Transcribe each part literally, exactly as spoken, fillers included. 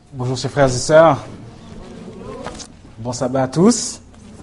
Bonjour chers frères et sœurs. Bon sabbat à tous.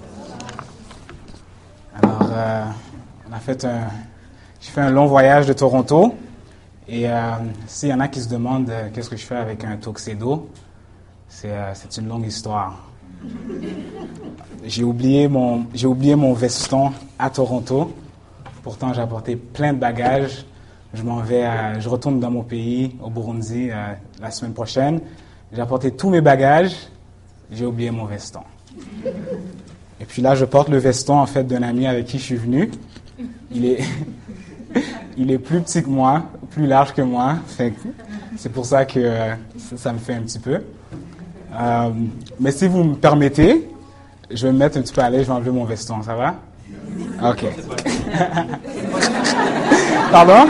Alors, euh, on a fait un, j'ai fait un long voyage de Toronto et euh, s'il y en a qui se demandent euh, qu'est-ce que je fais avec un tuxedo, c'est, euh, c'est une longue histoire. J'ai oublié mon, j'ai oublié mon veston à Toronto. Pourtant, j'ai apporté plein de bagages. Je m'en vais, à, je retourne dans mon pays, au Burundi, euh, la semaine prochaine. J'ai apporté tous mes bagages. J'ai oublié mon veston. Et puis là, je porte le veston en fait d'un ami avec qui je suis venu. Il est, il est plus petit que moi, plus large que moi. Fait que c'est pour ça que euh, ça, ça me fait un petit peu. Euh, mais si vous me permettez, je vais me mettre un petit peu à l'aise. Je vais enlever mon veston. Ça va? Ok. Pardon?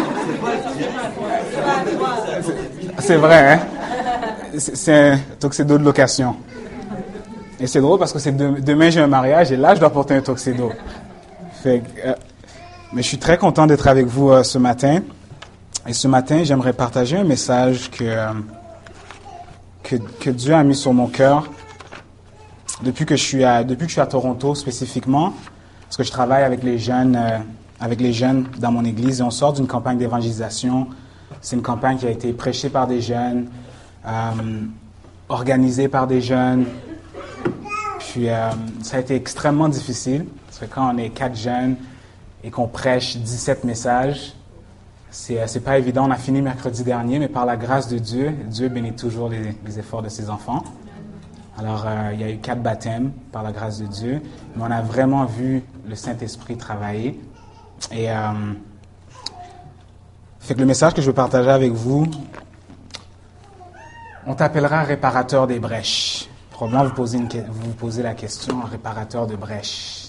C'est vrai, hein? C'est, c'est un tuxedo de location. Et c'est drôle parce que c'est de, demain j'ai un mariage et là je dois porter un tuxedo. Fait, euh, mais je suis très content d'être avec vous euh, ce matin. Et ce matin, j'aimerais partager un message que, euh, que, que Dieu a mis sur mon cœur depuis que je suis à, depuis que je suis à Toronto spécifiquement, parce que je travaille avec les jeunes, euh, avec les jeunes dans mon église et on sort d'une campagne d'évangélisation. C'est une campagne qui a été prêchée par des jeunes, euh, organisée par des jeunes. Puis euh, ça a été extrêmement difficile, parce que quand on est quatre jeunes et qu'on prêche dix-sept messages, c'est, c'est pas évident. On a fini mercredi dernier, mais par la grâce de Dieu, Dieu bénit toujours les, les efforts de ses enfants. Alors, euh, il y a eu quatre baptêmes par la grâce de Dieu, mais on a vraiment vu le Saint-Esprit travailler. Et euh, fait que le message que je veux partager avec vous, on t'appellera réparateur des brèches. Probablement, vous posez, une, vous vous posez la question, réparateur de brèches.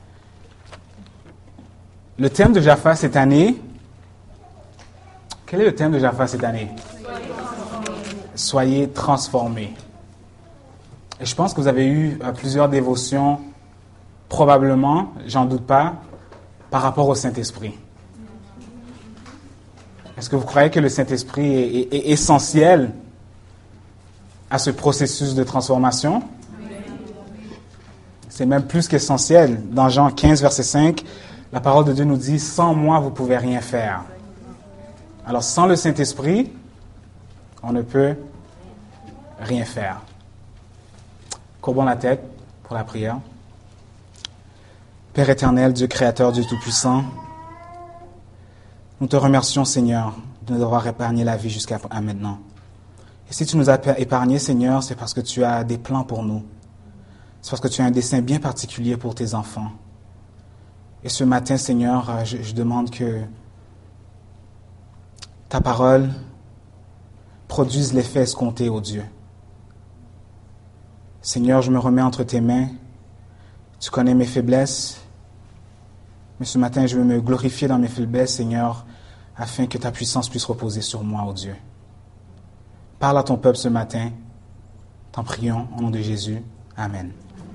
Le thème de Jaffa cette année, quel est le thème de Jaffa cette année? Soyez transformés. Et je pense que vous avez eu euh, plusieurs dévotions, probablement, j'en doute pas, par rapport au Saint-Esprit. Est-ce que vous croyez que le Saint-Esprit est, est, est essentiel à ce processus de transformation? C'est même plus qu'essentiel. Dans Jean quinze, verset cinq, la parole de Dieu nous dit « Sans moi, vous ne pouvez rien faire ». Alors, sans le Saint-Esprit, on ne peut rien faire. Courbons la tête pour la prière. Père éternel, Dieu créateur, Dieu tout-puissant, nous te remercions, Seigneur, de nous avoir épargné la vie jusqu'à maintenant. Et si tu nous as épargnés, Seigneur, c'est parce que tu as des plans pour nous. C'est parce que tu as un dessein bien particulier pour tes enfants. Et ce matin, Seigneur, je, je demande que ta parole produise l'effet escompté, ô Dieu. Seigneur, je me remets entre tes mains. Tu connais mes faiblesses. Mais ce matin, je veux me glorifier dans mes faiblesses, Seigneur, afin que ta puissance puisse reposer sur moi, ô Dieu. Parle à ton peuple ce matin. T'en prions, au nom de Jésus. Amen.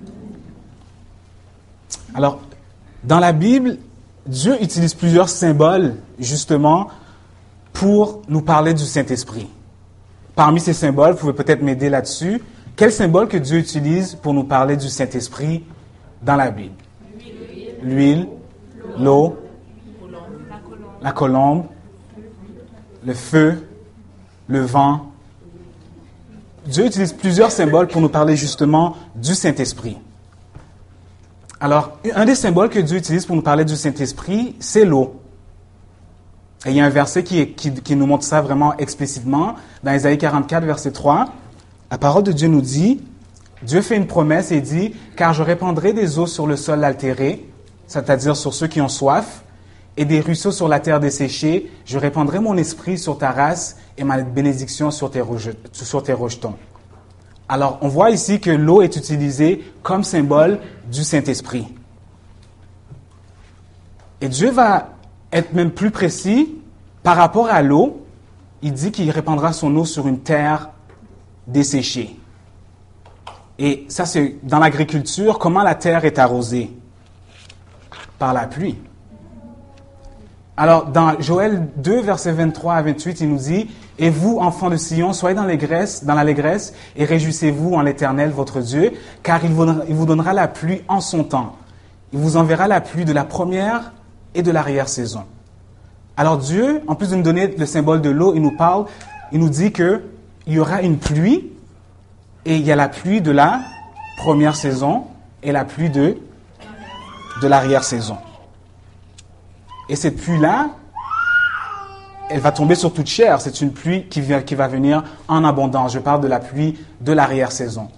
Alors, dans la Bible, Dieu utilise plusieurs symboles, justement, pour nous parler du Saint-Esprit. Parmi ces symboles, vous pouvez peut-être m'aider là-dessus. Quel symbole que Dieu utilise pour nous parler du Saint-Esprit dans la Bible? L'huile, l'eau, la colombe, le feu, le vent. Dieu utilise plusieurs symboles pour nous parler justement du Saint-Esprit. Alors, un des symboles que Dieu utilise pour nous parler du Saint-Esprit, c'est l'eau. Et il y a un verset qui, qui, qui nous montre ça vraiment explicitement. Dans Ésaïe quarante-quatre, verset trois, la parole de Dieu nous dit, Dieu fait une promesse et dit, « Car je répandrai des eaux sur le sol altéré, c'est-à-dire sur ceux qui ont soif, et des ruisseaux sur la terre desséchée. Je répandrai mon esprit sur ta race et ma bénédiction sur tes, rejet, sur tes rejetons. » Alors, on voit ici que l'eau est utilisée comme symbole du Saint-Esprit. Et Dieu va être même plus précis par rapport à l'eau. Il dit qu'il répandra son eau sur une terre desséchée. Et ça, c'est dans l'agriculture, comment la terre est arrosée? Par la pluie. Alors, dans Joël deux, versets vingt-trois à vingt-huit, il nous dit Et vous, enfants de Sion, soyez dans l'allégresse, dans l'allégresse et réjouissez-vous en l'Éternel, votre Dieu, car il vous, il vous donnera la pluie en son temps. Il vous enverra la pluie de la première et de l'arrière-saison. Alors Dieu, en plus de nous donner le symbole de l'eau, il nous parle, il nous dit qu'il y aura une pluie, et il y a la pluie de la première saison et la pluie de, de l'arrière-saison. Et cette pluie-là, elle va tomber sur toute chair. C'est une pluie qui, vient, qui va venir en abondance. Je parle de la pluie de l'arrière-saison.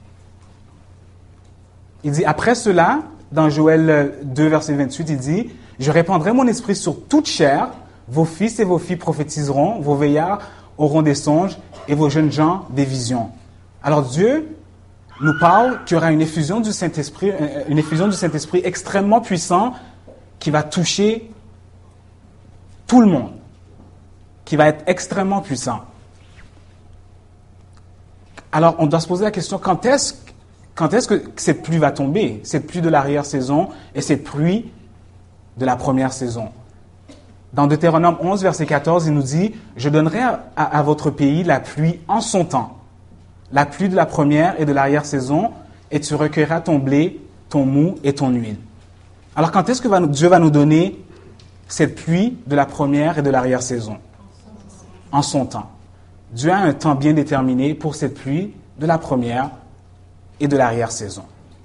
Il dit, après cela, dans Joël deux, verset vingt-huit, il dit, « Je répandrai mon esprit sur toute chair, vos fils et vos filles prophétiseront, vos veillards auront des songes et vos jeunes gens des visions. » Alors Dieu nous parle qu'il y aura une effusion du Saint-Esprit, une effusion du Saint-Esprit extrêmement puissant qui va toucher tout le monde, qui va être extrêmement puissant. Alors, on doit se poser la question, quand est-ce, quand est-ce que cette pluie va tomber? Cette pluie de l'arrière-saison et cette pluie de la première saison. Dans Deutéronome onze, verset quatorze, il nous dit, « Je donnerai à, à, à votre pays la pluie en son temps, la pluie de la première et de l'arrière-saison, et tu recueilleras ton blé, ton mou et ton huile. » Alors, quand est-ce que va, Dieu va nous donner cette pluie de la première et de l'arrière-saison? En son temps. Dieu a un temps bien déterminé pour cette pluie de la première et de l'arrière-saison.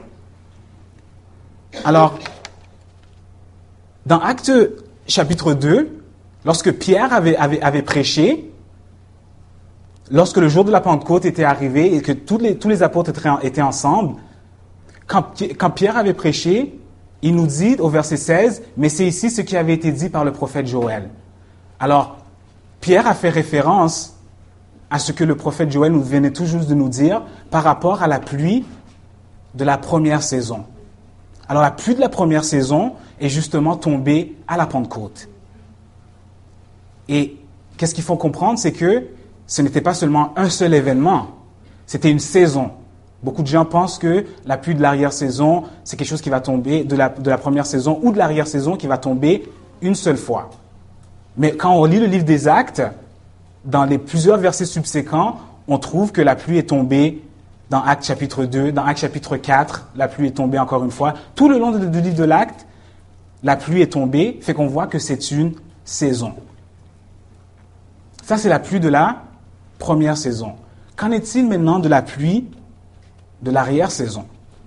Alors, dans Actes chapitre deux, lorsque Pierre avait, avait, avait prêché, lorsque le jour de la Pentecôte était arrivé et que tous les, tous les apôtres étaient, étaient ensemble, quand, quand Pierre avait prêché, il nous dit au verset seize, « Mais c'est ici ce qui avait été dit par le prophète Joël. » Alors, Pierre a fait référence à ce que le prophète Joël nous venait tout juste de nous dire par rapport à la pluie de la première saison. Alors, la pluie de la première saison est justement tombée à la Pentecôte. Et qu'est-ce qu'il faut comprendre, c'est que ce n'était pas seulement un seul événement, c'était une saison. Beaucoup de gens pensent que la pluie de l'arrière-saison, c'est quelque chose qui va tomber de la, de la première saison ou de l'arrière-saison qui va tomber une seule fois. Mais quand on lit le livre des Actes, dans les plusieurs versets subséquents, on trouve que la pluie est tombée dans Actes chapitre deux, dans Actes chapitre quatre, la pluie est tombée encore une fois. Tout le long du livre de l'Acte, la pluie est tombée, fait qu'on voit que c'est une saison. Ça, c'est la pluie de la première saison. Qu'en est-il maintenant de la pluie de l'arrière-saison?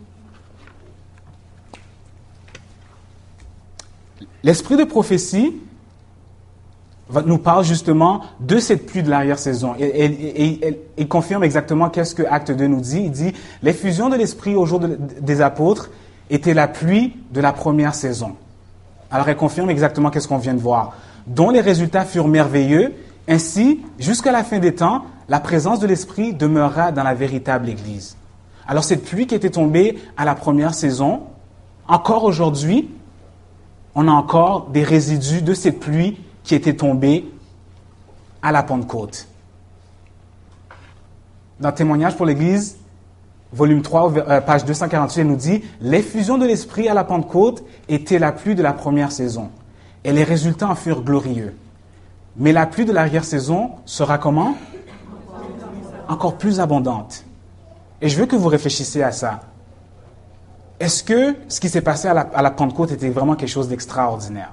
L'esprit de prophétie nous parle justement de cette pluie de l'arrière-saison. Et, et, et, et il confirme exactement qu'est-ce que Acte deux nous dit. Il dit, l'effusion de l'esprit au jour de, des apôtres était la pluie de la première saison. Alors elle confirme exactement qu'est-ce qu'on vient de voir. Dont les résultats furent merveilleux. Ainsi, jusqu'à la fin des temps, la présence de l'esprit demeurera dans la véritable Église. Alors cette pluie qui était tombée à la première saison, encore aujourd'hui, on a encore des résidus de cette pluie qui était tombée à la Pentecôte. Dans Témoignage pour l'Église, volume trois, euh, page deux cent quarante-huit, elle nous dit « L'effusion de l'Esprit à la Pentecôte était la pluie de la première saison, et les résultats en furent glorieux. Mais la pluie de l'arrière-saison sera comment? Encore plus abondante. » Et je veux que vous réfléchissiez à ça. Est-ce que ce qui s'est passé à la, à la Pentecôte était vraiment quelque chose d'extraordinaire?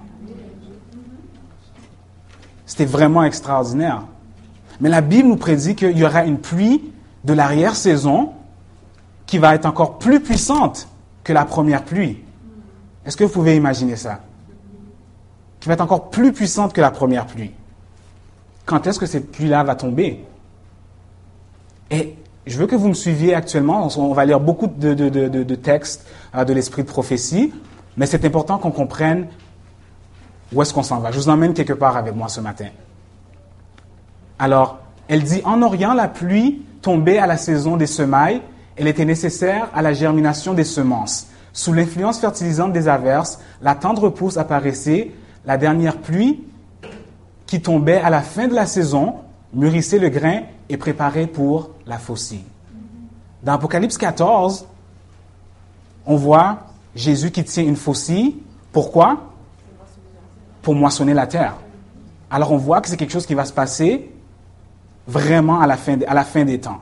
C'était vraiment extraordinaire. Mais la Bible nous prédit qu'il y aura une pluie de l'arrière-saison qui va être encore plus puissante que la première pluie. Est-ce que vous pouvez imaginer ça? Qui va être encore plus puissante que la première pluie. Quand est-ce que cette pluie-là va tomber? Et je veux que vous me suiviez actuellement. On va lire beaucoup de, de, de, de textes de l'esprit de prophétie, mais c'est important qu'on comprenne où est-ce qu'on s'en va. Je vous emmène quelque part avec moi ce matin. Alors, elle dit, en Orient, la pluie tombait à la saison des semailles. Elle était nécessaire à la germination des semences. Sous l'influence fertilisante des averses, la tendre pousse apparaissait. La dernière pluie qui tombait à la fin de la saison mûrissait le grain et préparait pour la faucille. Dans Apocalypse quatorze, on voit Jésus qui tient une faucille. Pourquoi? Pour moissonner la terre. Alors on voit que c'est quelque chose qui va se passer vraiment à la fin, à la fin des temps.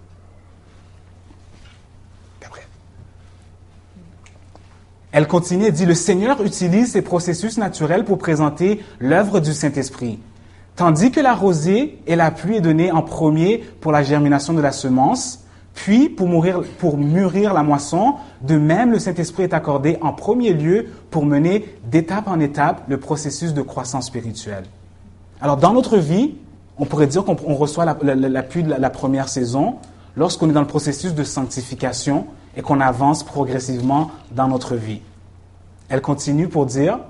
Elle continue et dit, le Seigneur utilise ces processus naturels pour présenter l'œuvre du Saint-Esprit. Tandis que la rosée et la pluie est donnée en premier pour la germination de la semence, puis pour, mourir, pour mûrir la moisson, de même le Saint-Esprit est accordé en premier lieu pour mener d'étape en étape le processus de croissance spirituelle. Alors dans notre vie, on pourrait dire qu'on on reçoit la, la, la pluie de la, la première saison lorsqu'on est dans le processus de sanctification et qu'on avance progressivement dans notre vie. Elle continue pour dire,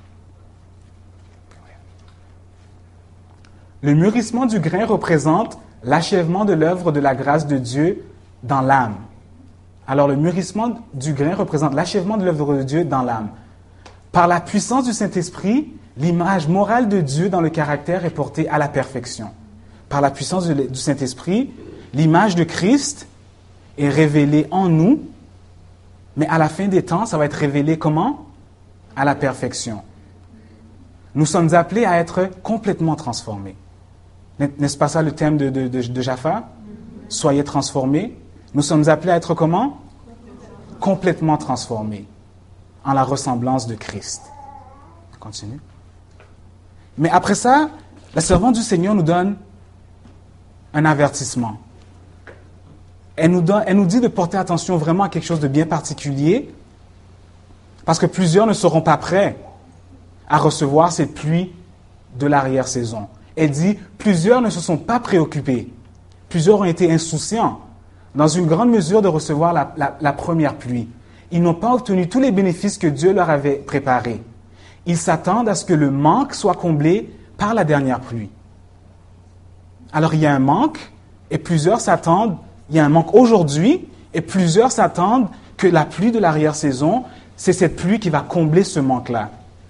le mûrissement du grain représente l'achèvement de l'œuvre de la grâce de Dieu dans l'âme. Alors le mûrissement du grain représente l'achèvement de l'œuvre de Dieu dans l'âme. Par la puissance du Saint-Esprit, l'image morale de Dieu dans le caractère est portée à la perfection. Par la puissance du Saint-Esprit, l'image de Christ est révélée en nous, mais à la fin des temps, ça va être révélé comment? À la perfection. Nous sommes appelés à être complètement transformés. N'est-ce pas ça le thème de, de, de, de Jaffa? Soyez transformés. Nous sommes appelés à être comment? Complètement transformés en la ressemblance de Christ. Continue. Mais après ça, la servante du Seigneur nous donne un avertissement. Elle nous, donne, elle nous dit de porter attention vraiment à quelque chose de bien particulier, parce que plusieurs ne seront pas prêts à recevoir cette pluie de l'arrière-saison. Elle dit, plusieurs ne se sont pas préoccupés. Plusieurs ont été insouciants, dans une grande mesure, de recevoir la, la, la première pluie. Ils n'ont pas obtenu tous les bénéfices que Dieu leur avait préparés. Ils s'attendent à ce que le manque soit comblé par la dernière pluie. Alors, il y a un manque, et plusieurs s'attendent, il y a un manque aujourd'hui, et plusieurs s'attendent que la pluie de l'arrière-saison, c'est cette pluie qui va combler ce manque-là.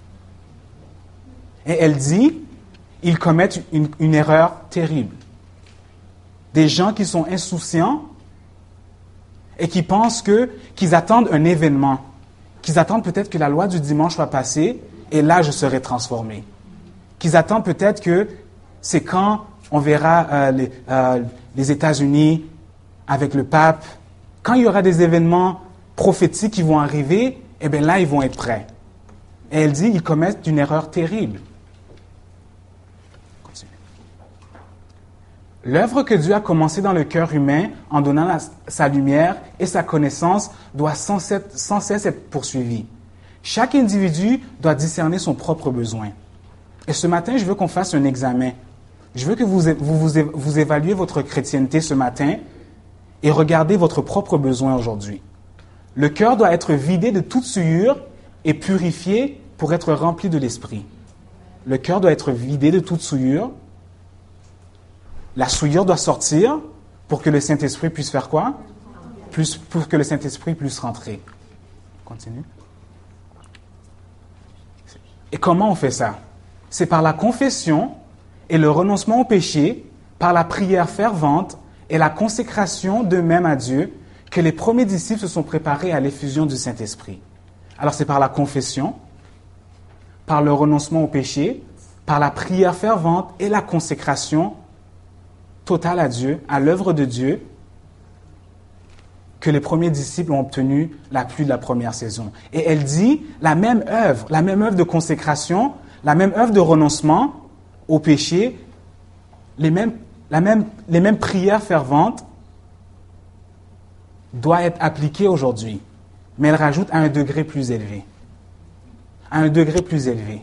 Et elle dit, ils commettent une, une erreur terrible. Des gens qui sont insouciants et qui pensent que, qu'ils attendent un événement, qu'ils attendent peut-être que la loi du dimanche soit passée et là je serai transformé. Qu'ils attendent peut-être que c'est quand on verra euh, les, euh, les États-Unis avec le pape, quand il y aura des événements prophétiques qui vont arriver, eh bien là ils vont être prêts. Et elle dit, ils commettent une erreur terrible. L'œuvre que Dieu a commencée dans le cœur humain en donnant la, sa lumière et sa connaissance doit sans cesse, sans cesse être poursuivie. Chaque individu doit discerner son propre besoin. Et ce matin, je veux qu'on fasse un examen. Je veux que vous, vous, vous, vous évaluez votre chrétienté ce matin et regardez votre propre besoin aujourd'hui. Le cœur doit être vidé de toute souillure et purifié pour être rempli de l'Esprit. Le cœur doit être vidé de toute souillure. La souillure doit sortir pour que le Saint-Esprit puisse faire quoi? Plus, pour que le Saint-Esprit puisse rentrer. Continue. Et comment on fait ça? C'est par la confession et le renoncement au péché, par la prière fervente et la consécration d'eux-mêmes à Dieu, que les premiers disciples se sont préparés à l'effusion du Saint-Esprit. Alors c'est par la confession, par le renoncement au péché, par la prière fervente et la consécration totale à Dieu, à l'œuvre de Dieu, que les premiers disciples ont obtenu la pluie de la première saison. Et elle dit, la même œuvre, la même œuvre de consécration, la même œuvre de renoncement au péché, les mêmes, la même, les mêmes prières ferventes doit être appliquée aujourd'hui. Mais elle rajoute à un degré plus élevé. À un degré plus élevé.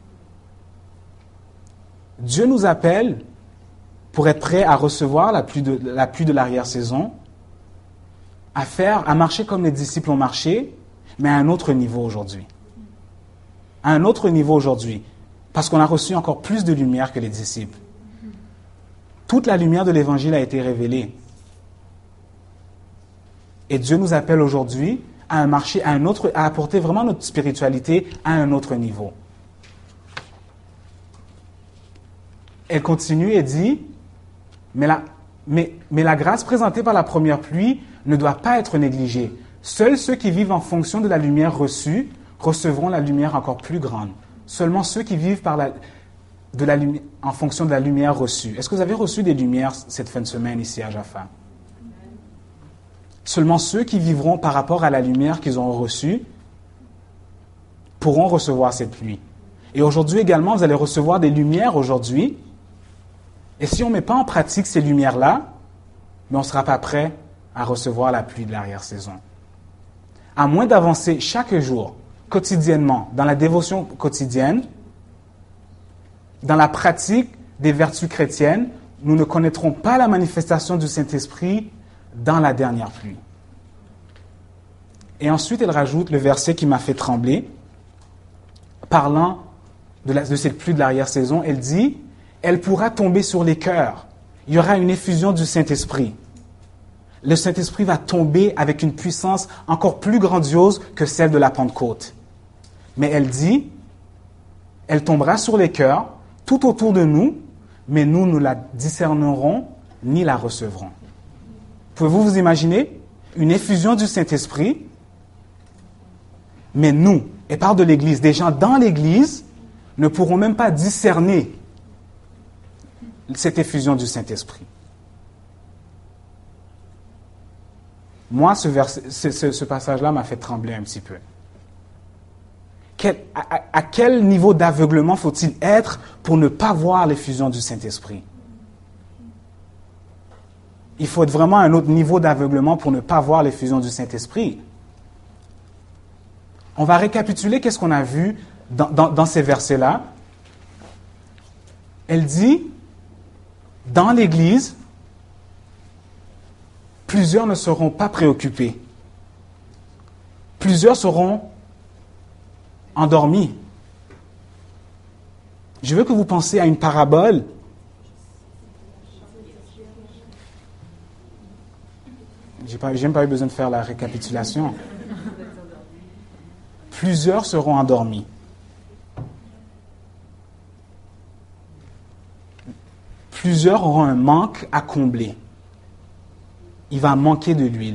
Dieu nous appelle pour être prêt à recevoir la pluie de, la pluie de l'arrière-saison, à faire, à marcher comme les disciples ont marché, mais à un autre niveau aujourd'hui. À un autre niveau aujourd'hui. Parce qu'on a reçu encore plus de lumière que les disciples. Toute la lumière de l'Évangile a été révélée. Et Dieu nous appelle aujourd'hui à un marché, à un autre, à apporter vraiment notre spiritualité à un autre niveau. Elle continue et dit, mais la, mais, mais la grâce présentée par la première pluie ne doit pas être négligée. Seuls ceux qui vivent en fonction de la lumière reçue recevront la lumière encore plus grande. Seulement ceux qui vivent par la... de la lumi- en fonction de la lumière reçue. Est-ce que vous avez reçu des lumières cette fin de semaine ici à Jaffa? Seulement ceux qui vivront par rapport à la lumière qu'ils ont reçue pourront recevoir cette pluie. Et aujourd'hui également, vous allez recevoir des lumières aujourd'hui. Et si on ne met pas en pratique ces lumières-là, mais on ne sera pas prêt à recevoir la pluie de l'arrière-saison. À moins d'avancer chaque jour, quotidiennement, dans la dévotion quotidienne, dans la pratique des vertus chrétiennes, nous ne connaîtrons pas la manifestation du Saint-Esprit dans la dernière pluie. Et ensuite, elle rajoute le verset qui m'a fait trembler, parlant de, la, de cette pluie de l'arrière-saison. Elle dit, elle pourra tomber sur les cœurs. Il y aura une effusion du Saint-Esprit. Le Saint-Esprit va tomber avec une puissance encore plus grandiose que celle de la Pentecôte. Mais elle dit, elle tombera sur les cœurs, tout autour de nous, mais nous ne la discernerons ni la recevrons. Pouvez-vous vous imaginer une effusion du Saint-Esprit, mais nous, et parle de l'Église, des gens dans l'Église ne pourront même pas discerner cette effusion du Saint-Esprit. Moi, ce, verset, ce, ce, ce passage-là m'a fait trembler un petit peu. Quel, à, à quel niveau d'aveuglement faut-il être pour ne pas voir l'effusion du Saint-Esprit? Il faut être vraiment à un autre niveau d'aveuglement pour ne pas voir l'effusion du Saint-Esprit. On va récapituler qu'est-ce qu'on a vu dans, dans, dans ces versets-là. Elle dit, dans l'Église, plusieurs ne seront pas préoccupés. Plusieurs seront endormis. Je veux que vous pensiez à une parabole. Je n'ai même pas eu besoin de faire la récapitulation. Plusieurs seront endormis. Plusieurs auront un manque à combler. Il va manquer de l'huile.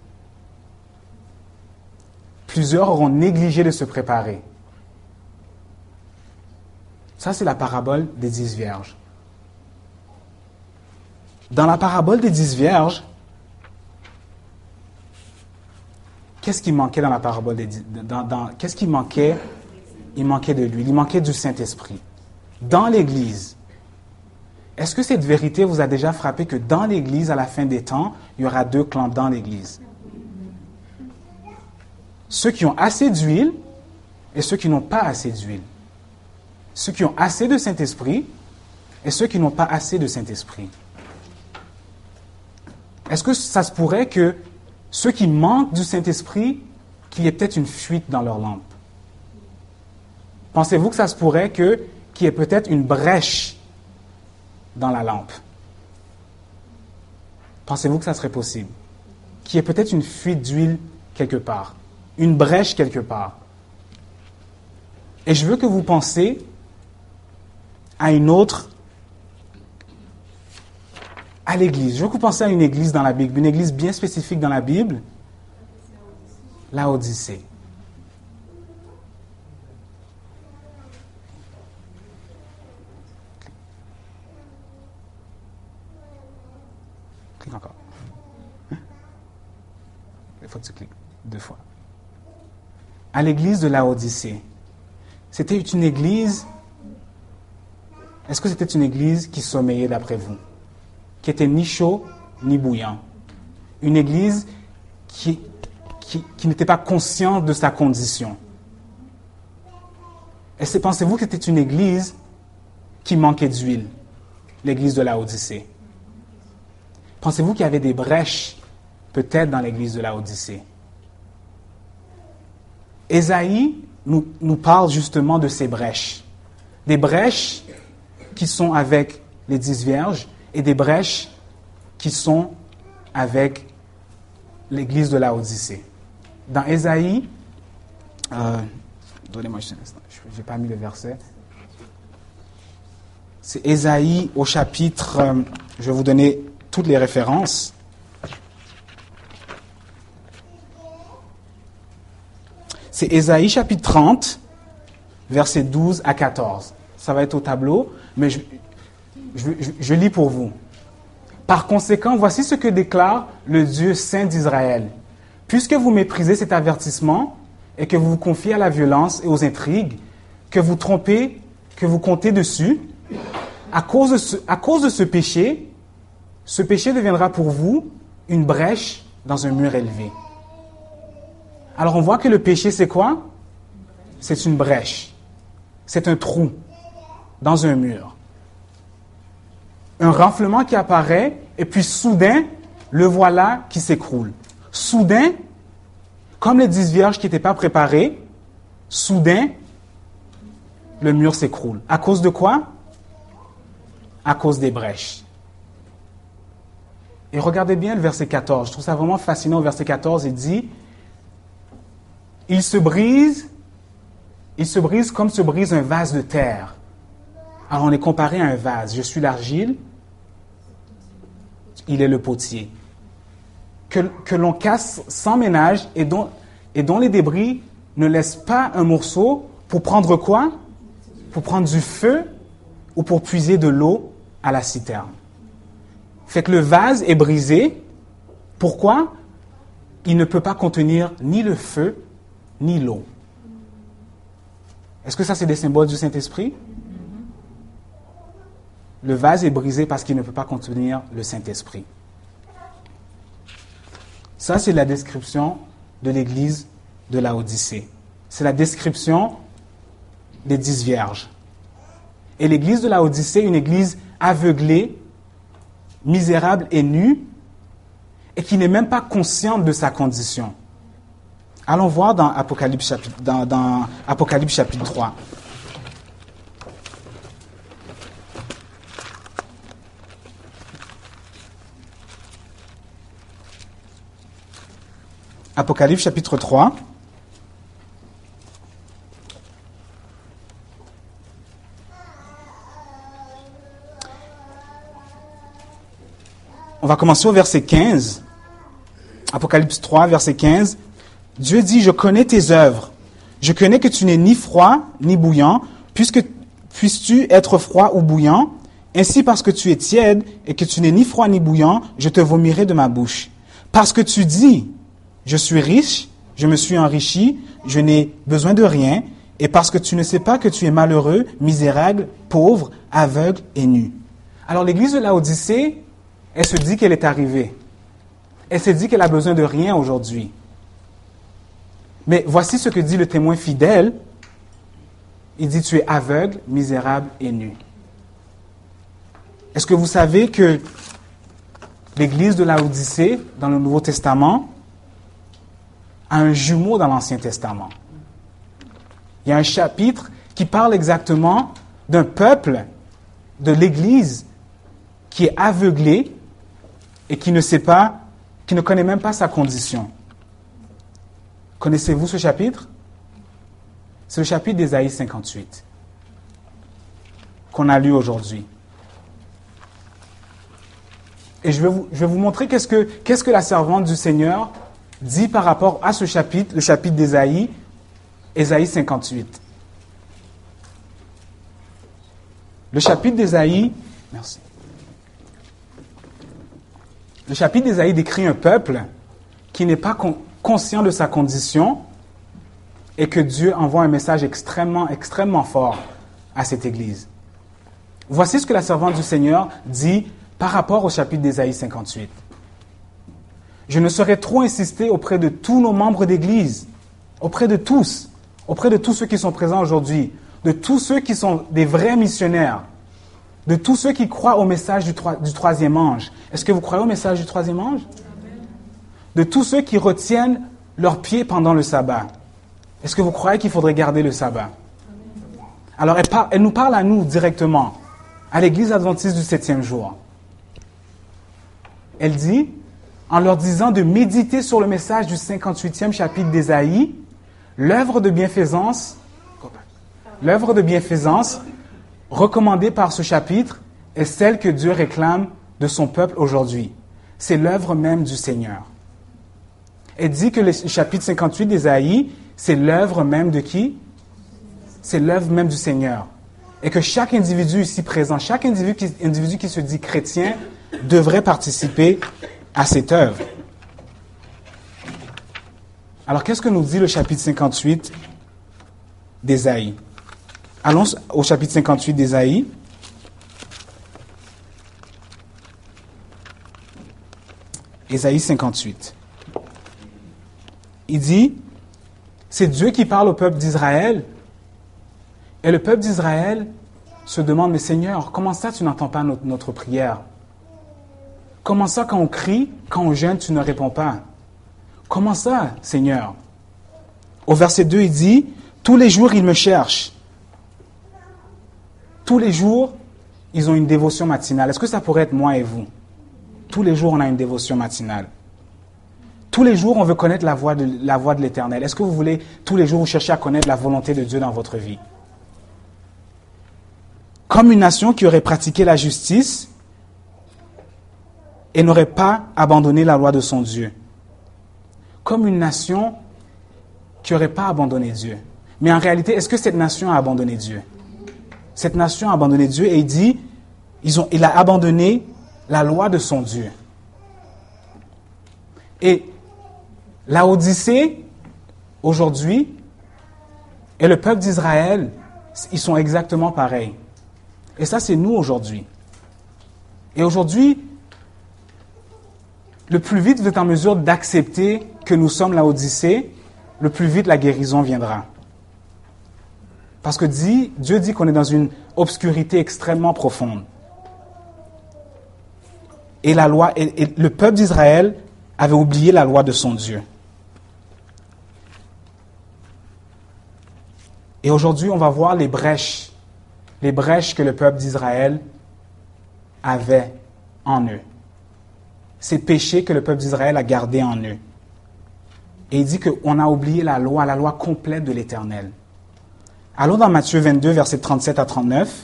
Plusieurs auront négligé de se préparer. Ça, c'est la parabole des dix vierges. Dans la parabole des dix vierges, qu'est-ce qui manquait dans la parabole des dix dans, dans, Qu'est-ce qui manquait? Il manquait de l'huile, il manquait du Saint-Esprit. Dans l'Église, est-ce que cette vérité vous a déjà frappé que dans l'Église, à la fin des temps, il y aura deux clans dans l'Église? Ceux qui ont assez d'huile et ceux qui n'ont pas assez d'huile. Ceux qui ont assez de Saint-Esprit et ceux qui n'ont pas assez de Saint-Esprit. Est-ce que ça se pourrait que ceux qui manquent du Saint-Esprit, qu'il y ait peut-être une fuite dans leur lampe? Pensez-vous que ça se pourrait que, qu'il y ait peut-être une brèche dans la lampe? Pensez-vous que ça serait possible? Qu'il y ait peut-être une fuite d'huile quelque part, une brèche quelque part. Et je veux que vous pensiez à une autre, à l'Église. Je veux que vous pensiez à une Église dans la Bible, une Église bien spécifique dans la Bible, la Odyssée. Clique encore. Il faut que tu cliques deux fois. À l'église de la Odyssée, c'était une église. Est-ce que c'était une église qui sommeillait d'après vous? Qui était ni chaud ni bouillant? Une église qui, qui, qui n'était pas consciente de sa condition? Est-ce que pensez-vous que c'était une église qui manquait d'huile? L'église de la Odyssée. Pensez-vous qu'il y avait des brèches, peut-être, dans l'église de la Odyssée? Ésaïe nous, nous parle justement de ces brèches. Des brèches qui sont avec les dix vierges et des brèches qui sont avec l'église de la Odyssée. Dans Ésaïe, euh, donnez-moi juste un instant, je n'ai pas mis le verset. C'est Ésaïe au chapitre, euh, je vais vous donner toutes les références. C'est Ésaïe chapitre trente, versets douze à quatorze. ça va être au tableau, mais je, je, je, je lis pour vous. Par conséquent, voici ce que déclare le Dieu saint d'Israël. Puisque vous méprisez cet avertissement et que vous vous confiez à la violence et aux intrigues, que vous trompez, que vous comptez dessus, à cause de ce, à cause de ce péché, ce péché deviendra pour vous une brèche dans un mur élevé. Alors on voit que le péché, c'est quoi? C'est une brèche. C'est un trou dans un mur. Un renflement qui apparaît et puis soudain, le voilà qui s'écroule. Soudain, comme les dix vierges qui n'étaient pas préparées, soudain, le mur s'écroule. À cause de quoi? À cause des brèches. Et regardez bien le verset quatorze. Je trouve ça vraiment fascinant. Au verset quatorze, il dit, « Il se brise, il se brise comme se brise un vase de terre. » Alors on est comparé à un vase. Je suis l'argile, il est le potier. Que, que l'on casse sans ménage et dont, et dont les débris ne laissent pas un morceau pour prendre quoi? Pour prendre du feu ou pour puiser de l'eau à la citerne. Fait que le vase est brisé. Pourquoi? Il ne peut pas contenir ni le feu, ni l'eau. Est-ce que ça, c'est des symboles du Saint-Esprit? Le vase est brisé parce qu'il ne peut pas contenir le Saint-Esprit. Ça, c'est la description de l'église de Laodicée. C'est la description des dix vierges. Et l'église de Laodicée, une église aveuglée, misérable et nue, et qui n'est même pas consciente de sa condition. Allons voir dans Apocalypse chapitre, dans, dans Apocalypse chapitre trois. Apocalypse chapitre trois. On va commencer au verset quinze. Apocalypse trois, verset quinze. Dieu dit, « Je connais tes œuvres. Je connais que tu n'es ni froid ni bouillant. Puisque puisses-tu être froid ou bouillant? Ainsi, parce que tu es tiède et que tu n'es ni froid ni bouillant, je te vomirai de ma bouche. Parce que tu dis, je suis riche, je me suis enrichi, je n'ai besoin de rien, et parce que tu ne sais pas que tu es malheureux, misérable, pauvre, aveugle et nu. » Alors l'église de Laodicée, elle se dit qu'elle est arrivée. Elle se dit qu'elle a besoin de rien aujourd'hui. Mais voici ce que dit le témoin fidèle. Il dit, tu es aveugle, misérable et nu. Est-ce que vous savez que l'église de Laodicée, dans le Nouveau Testament, a un jumeau dans l'Ancien Testament? Il y a un chapitre qui parle exactement d'un peuple de l'église qui est aveuglé et qui ne sait pas, qui ne connaît même pas sa condition. Connaissez-vous ce chapitre? C'est le chapitre d'Ésaïe cinquante-huit qu'on a lu aujourd'hui. Et je vais vous, je vais vous montrer qu'est-ce que, qu'est-ce que la servante du Seigneur dit par rapport à ce chapitre, le chapitre d'Ésaïe, Ésaïe cinquante-huit. Le chapitre d'Ésaïe, merci. Le chapitre d'Ésaïe décrit un peuple qui n'est pas con, conscient de sa condition et que Dieu envoie un message extrêmement, extrêmement fort à cette église. Voici ce que la servante du Seigneur dit par rapport au chapitre d'Ésaïe cinquante-huit. Je ne saurais trop insister auprès de tous nos membres d'église, auprès de tous, auprès de tous ceux qui sont présents aujourd'hui, de tous ceux qui sont des vrais missionnaires, de tous ceux qui croient au message du, troi- du troisième ange. Est-ce que vous croyez au message du troisième ange? De tous ceux qui retiennent leurs pieds pendant le sabbat. Est-ce que vous croyez qu'il faudrait garder le sabbat? Alors, elle, par- elle nous parle à nous directement, à l'église adventiste du septième jour. Elle dit, en leur disant de méditer sur le message du cinquante-huitième chapitre d'Ésaïe, l'œuvre de bienfaisance, l'œuvre de bienfaisance recommandée par ce chapitre est celle que Dieu réclame de son peuple aujourd'hui. C'est l'œuvre même du Seigneur. Elle dit que le chapitre cinquante-huit d'Ésaïe, c'est l'œuvre même de qui? C'est l'œuvre même du Seigneur. et que chaque individu ici présent, chaque individu qui, individu qui se dit chrétien, devrait participer à cette œuvre. Alors, qu'est-ce que nous dit le chapitre cinquante-huit d'Ésaïe? Allons au chapitre cinquante-huit d'Ésaïe. Ésaïe cinquante-huit. Il dit, c'est Dieu qui parle au peuple d'Israël. Et le peuple d'Israël se demande, mais Seigneur, comment ça tu n'entends pas notre, notre prière? Comment ça quand on crie, quand on jeûne, tu ne réponds pas? Comment ça, Seigneur? Au verset deux, il dit, tous les jours ils me cherchent. Tous les jours, ils ont une dévotion matinale. Est-ce que ça pourrait être moi et vous? Tous les jours, on a une dévotion matinale. Tous les jours, on veut connaître la voix de, la voix de l'Éternel. Est-ce que vous voulez, tous les jours, vous cherchez à connaître la volonté de Dieu dans votre vie? Comme une nation qui aurait pratiqué la justice et n'aurait pas abandonné la loi de son Dieu. Comme une nation qui n'aurait pas abandonné Dieu. Mais en réalité, est-ce que cette nation a abandonné Dieu? Cette nation a abandonné Dieu et il dit, ils ont, il a abandonné la loi de son Dieu. Et la Odyssée, aujourd'hui, et le peuple d'Israël, ils sont exactement pareils. Et ça, c'est nous aujourd'hui. Et aujourd'hui, le plus vite vous êtes en mesure d'accepter que nous sommes la Odyssée, le plus vite la guérison viendra. Parce que dit, Dieu dit qu'on est dans une obscurité extrêmement profonde. Et la loi, et, et le peuple d'Israël avait oublié la loi de son Dieu. Et aujourd'hui, on va voir les brèches, les brèches que le peuple d'Israël avait en eux. Ces péchés que le peuple d'Israël a gardés en eux. Et il dit qu'on a oublié la loi, la loi complète de l'Éternel. Allons dans Matthieu vingt-deux, versets trente-sept à trente-neuf.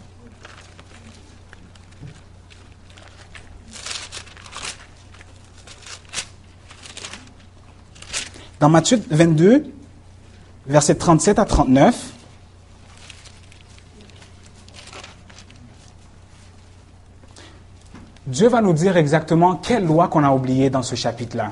Dans Matthieu vingt-deux, versets trente-sept à trente-neuf, Dieu va nous dire exactement quelle loi qu'on a oubliée dans ce chapitre-là.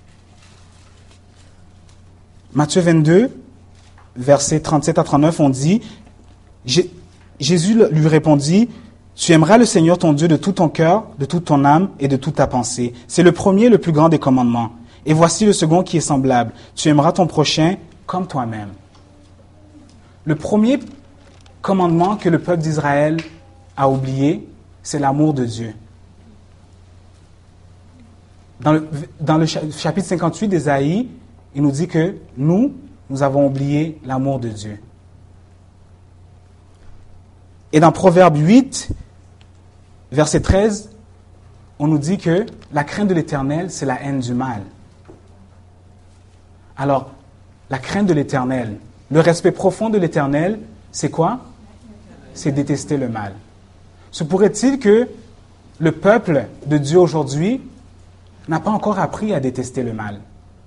Matthieu vingt-deux, versets trente-sept à trente-neuf, on dit, Jésus lui répondit, « Tu aimeras le Seigneur ton Dieu de tout ton cœur, de toute ton âme et de toute ta pensée. C'est le premier et le plus grand des commandements. Et voici le second qui est semblable. Tu aimeras ton prochain comme toi-même. » Le premier commandement que le peuple d'Israël a oublié, c'est l'amour de Dieu. Dans le, dans le chapitre cinquante-huit d'Ésaïe, il nous dit que nous, nous avons oublié l'amour de Dieu. Et dans Proverbe huit, verset treize, on nous dit que la crainte de l'Éternel, c'est la haine du mal. Alors, la crainte de l'Éternel, le respect profond de l'Éternel, c'est quoi? C'est détester le mal. Se pourrait-il que le peuple de Dieu aujourd'hui n'a pas encore appris à détester le mal?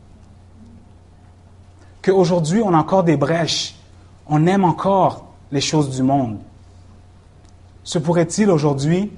Qu'aujourd'hui, on a encore des brèches, on aime encore les choses du monde. Se pourrait-il aujourd'hui,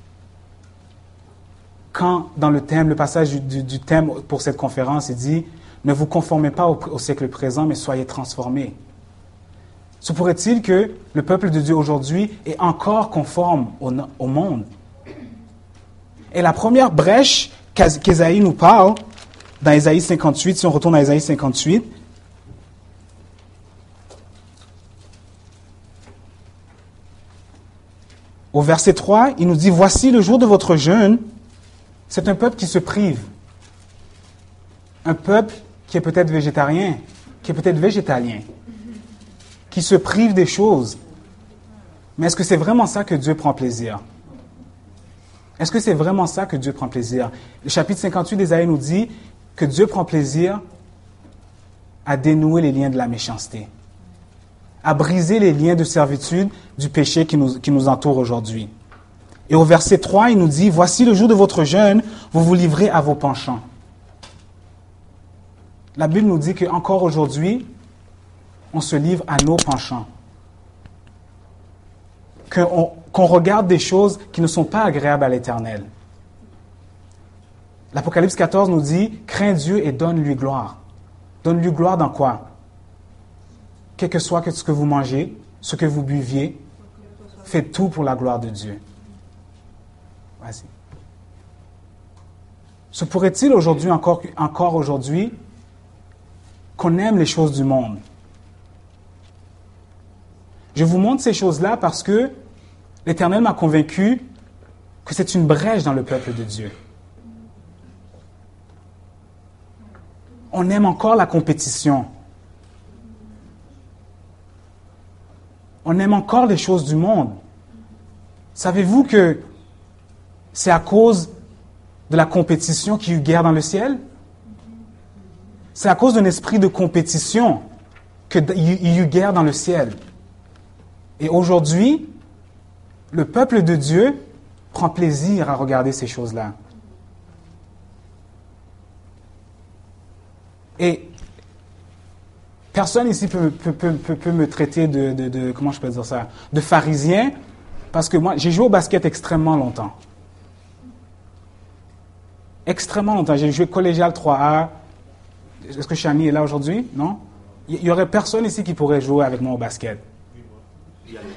quand dans le thème, le passage du, du, du thème pour cette conférence, il dit « Ne vous conformez pas au, au siècle présent, mais soyez transformés ». Se pourrait-il que le peuple de Dieu aujourd'hui est encore conforme au, au monde? Et la première brèche qu'Ésaïe nous parle, dans Ésaïe cinquante-huit, si on retourne à Ésaïe cinquante-huit, au verset trois, il nous dit « Voici le jour de votre jeûne ». C'est un peuple qui se prive. Un peuple qui est peut-être végétarien, qui est peut-être végétalien, qui se prive des choses. Mais est-ce que c'est vraiment ça que Dieu prend plaisir? Est-ce que c'est vraiment ça que Dieu prend plaisir? Le chapitre cinquante-huit d'Ésaïe nous dit que Dieu prend plaisir à dénouer les liens de la méchanceté, à briser les liens de servitude du péché qui nous, qui nous entoure aujourd'hui. Et au verset trois, il nous dit, « Voici le jour de votre jeûne, vous vous livrez à vos penchants. » La Bible nous dit qu'encore aujourd'hui, on se livre à nos penchants. qu'on, qu'on regarde des choses qui ne sont pas agréables à l'Éternel. L'Apocalypse quatorze nous dit, crains Dieu et donne-lui gloire. Donne-lui gloire dans quoi? Quel que soit ce que vous mangez, ce que vous buviez, faites tout pour la gloire de Dieu. Vas-y. Se pourrait-il aujourd'hui, encore, encore aujourd'hui, qu'on aime les choses du monde? Je vous montre ces choses-là parce que l'Éternel m'a convaincu que c'est une brèche dans le peuple de Dieu. On aime encore la compétition. On aime encore les choses du monde. Savez-vous que c'est à cause de la compétition qu'il y a eu guerre dans le ciel? C'est à cause d'un esprit de compétition qu'il y a eu guerre dans le ciel. Et aujourd'hui, le peuple de Dieu prend plaisir à regarder ces choses-là. Et personne ici peut, peut, peut, peut me traiter de, de, de, comment je peux dire ça, de pharisien, parce que moi, j'ai joué au basket extrêmement longtemps. Extrêmement longtemps. J'ai joué collégial trois A. Est-ce que Shani est là aujourd'hui? Non? Il n'y aurait personne ici qui pourrait jouer avec moi au basket. Il y a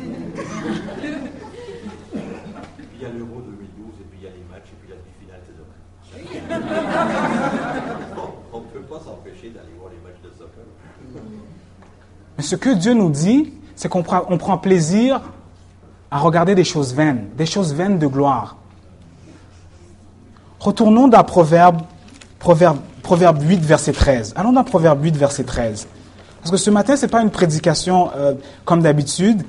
l'Euro deux mille douze, et puis il y a les matchs, et puis la demi-finale de soccer. On ne peut pas s'empêcher d'aller voir les matchs de soccer. Mais ce que Dieu nous dit, c'est qu'on prend, on prend plaisir à regarder des choses vaines, des choses vaines de gloire. Retournons dans Proverbe, Proverbe, Proverbe huit, verset treize. Allons dans Proverbe huit, verset treize. Parce que ce matin, ce n'est pas une prédication euh, comme d'habitude.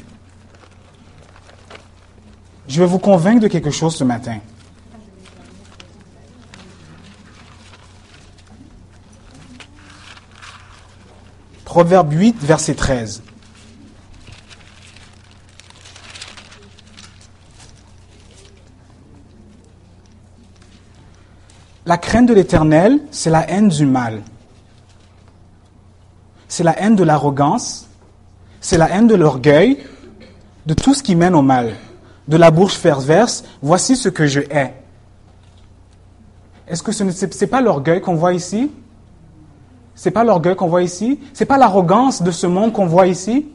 Je vais vous convaincre de quelque chose ce matin. Proverbe huit, verset treize. La crainte de l'Éternel, c'est la haine du mal. C'est la haine de l'arrogance, c'est la haine de l'orgueil, de tout ce qui mène au mal. De la bouche perverse, voici ce que je hais. Est-ce que ce n'est pas l'orgueil qu'on voit ici? C'est pas l'orgueil qu'on voit ici? C'est pas l'arrogance de ce monde qu'on voit ici?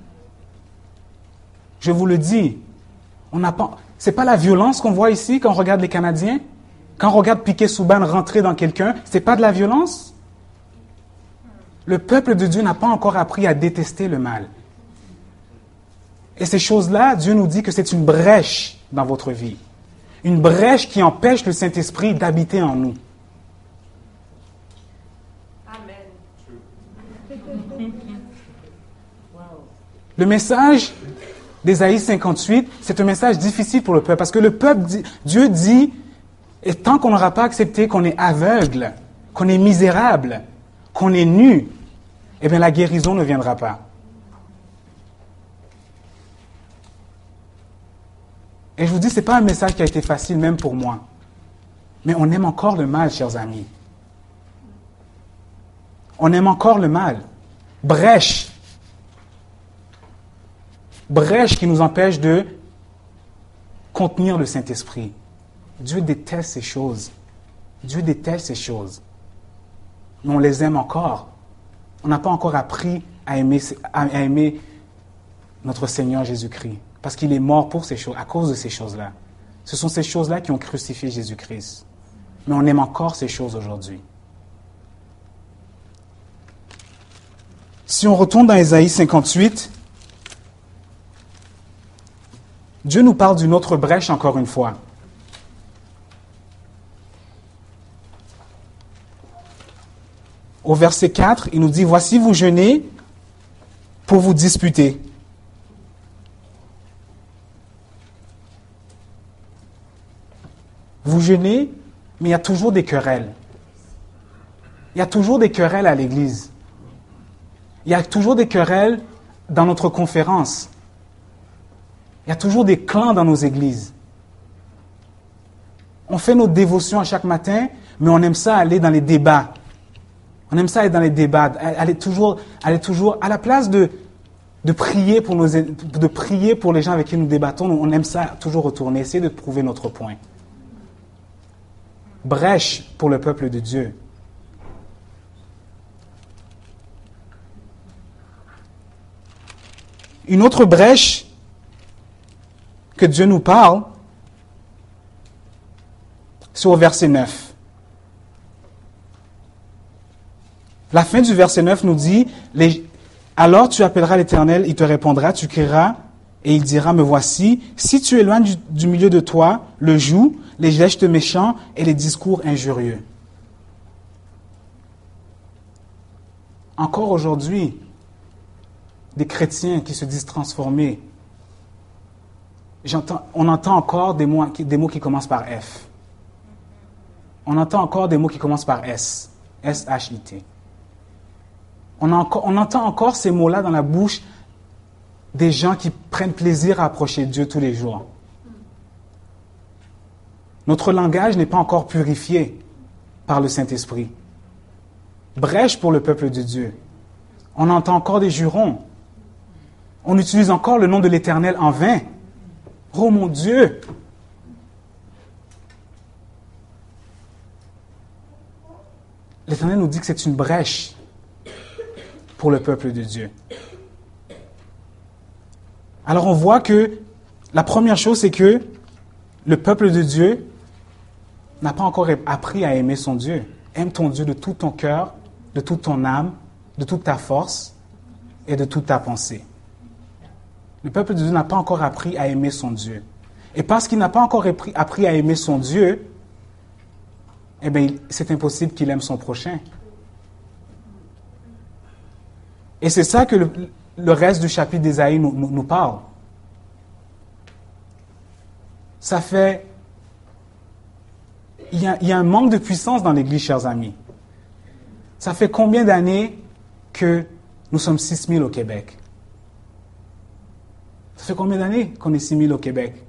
Je vous le dis, on n'a pas. C'est pas la violence qu'on voit ici quand on regarde les Canadiens? Quand on regarde Piquet Souban rentrer dans quelqu'un, c'est pas de la violence? Le peuple de Dieu n'a pas encore appris à détester le mal. Et ces choses-là, Dieu nous dit que c'est une brèche dans votre vie. Une brèche qui empêche le Saint-Esprit d'habiter en nous. Amen. Le message d'Ésaïe cinquante-huit, c'est un message difficile pour le peuple. Parce que le peuple, dit, Dieu dit, et tant qu'on n'aura pas accepté qu'on est aveugle, qu'on est misérable, qu'on est nu, eh bien la guérison ne viendra pas. Et je vous dis, ce n'est pas un message qui a été facile, même pour moi. Mais on aime encore le mal, chers amis. On aime encore le mal. Brèche. Brèche qui nous empêche de contenir le Saint-Esprit. Dieu déteste ces choses. Dieu déteste ces choses. Mais on les aime encore. On n'a pas encore appris à aimer, à aimer notre Seigneur Jésus-Christ. Parce qu'il est mort pour ces choses, à cause de ces choses-là. Ce sont ces choses-là qui ont crucifié Jésus-Christ. Mais on aime encore ces choses aujourd'hui. Si on retourne dans Ésaïe cinquante-huit, Dieu nous parle d'une autre brèche encore une fois. Au verset quatre, il nous dit « Voici vous jeûnez pour vous disputer. » Vous jeûnez, mais il y a toujours des querelles. Il y a toujours des querelles à l'Église. Il y a toujours des querelles dans notre conférence. Il y a toujours des clans dans nos églises. On fait nos dévotions à chaque matin, mais on aime ça aller dans les débats. On aime ça aller dans les débats, aller toujours, aller toujours à la place de, de prier pour nos, de prier pour les gens avec qui nous débattons. On aime ça toujours retourner, essayer de prouver notre point. Brèche pour le peuple de Dieu. Une autre brèche que Dieu nous parle, c'est au verset neuf. La fin du verset neuf nous dit, les, alors tu appelleras l'Éternel, il te répondra, tu crieras et il dira, me voici. Si tu éloignes du, du milieu de toi le joug, les gestes méchants et les discours injurieux. Encore aujourd'hui, des chrétiens qui se disent transformés, j'entends, on entend encore des mots, des mots qui commencent par F. On entend encore des mots qui commencent par S. S H I T. On, encore, on entend encore ces mots-là dans la bouche des gens qui prennent plaisir à approcher Dieu tous les jours. Notre langage n'est pas encore purifié par le Saint-Esprit. Brèche pour le peuple de Dieu. On entend encore des jurons. On utilise encore le nom de l'Éternel en vain. Oh mon Dieu! L'Éternel nous dit que c'est une brèche pour le peuple de Dieu. Alors on voit que la première chose, c'est que le peuple de Dieu n'a pas encore appris à aimer son Dieu. Aime ton Dieu de tout ton cœur, de toute ton âme, de toute ta force et de toute ta pensée. Le peuple de Dieu n'a pas encore appris à aimer son Dieu. Et parce qu'il n'a pas encore appris à aimer son Dieu, eh bien, c'est impossible qu'il aime son prochain. Et c'est ça que le, le reste du chapitre d'Ésaïe nous, nous, nous parle. Ça fait... Il y, a, il y a un manque de puissance dans l'Église, chers amis. Ça fait combien d'années que nous sommes six mille au Québec? Ça fait combien d'années qu'on est six mille au Québec?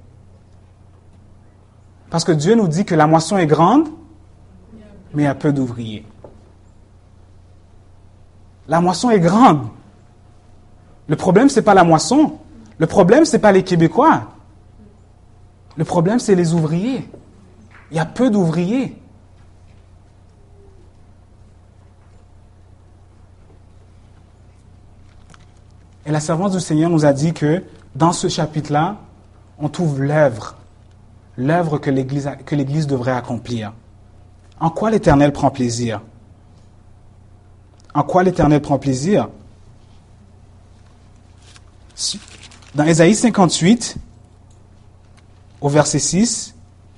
Parce que Dieu nous dit que la moisson est grande, mais il y a peu d'ouvriers. La moisson est grande. Le problème, ce n'est pas la moisson. Le problème, ce n'est pas les Québécois. Le problème, c'est les ouvriers. Il y a peu d'ouvriers. Et la servante du Seigneur nous a dit que dans ce chapitre-là, on trouve l'œuvre, l'œuvre que l'Église, que l'Église devrait accomplir. En quoi l'Éternel prend plaisir? En quoi l'Éternel prend plaisir? Dans Ésaïe cinquante-huit, au verset six,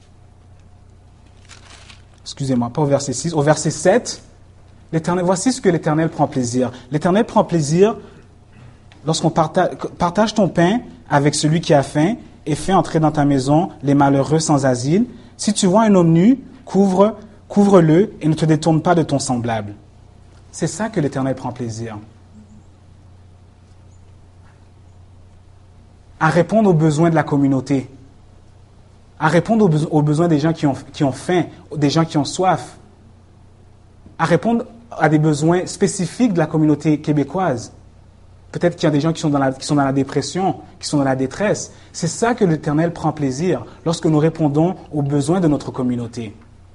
excusez-moi, pas au verset six, au verset sept, l'Éternel, voici ce que l'Éternel prend plaisir. L'Éternel prend plaisir lorsqu'on partage, partage ton pain avec celui qui a faim et fait entrer dans ta maison les malheureux sans asile. Si tu vois un homme nu, couvre, couvre-le et ne te détourne pas de ton semblable. C'est ça que l'Éternel prend plaisir. À répondre aux besoins de la communauté. À répondre aux, be- aux besoins des gens qui ont, qui ont faim, des gens qui ont soif. À répondre à des besoins spécifiques de la communauté québécoise. Peut-être qu'il y a des gens qui sont dans la, qui sont dans la dépression, qui sont dans la détresse. C'est ça que l'Éternel prend plaisir lorsque nous répondons aux besoins de notre communauté.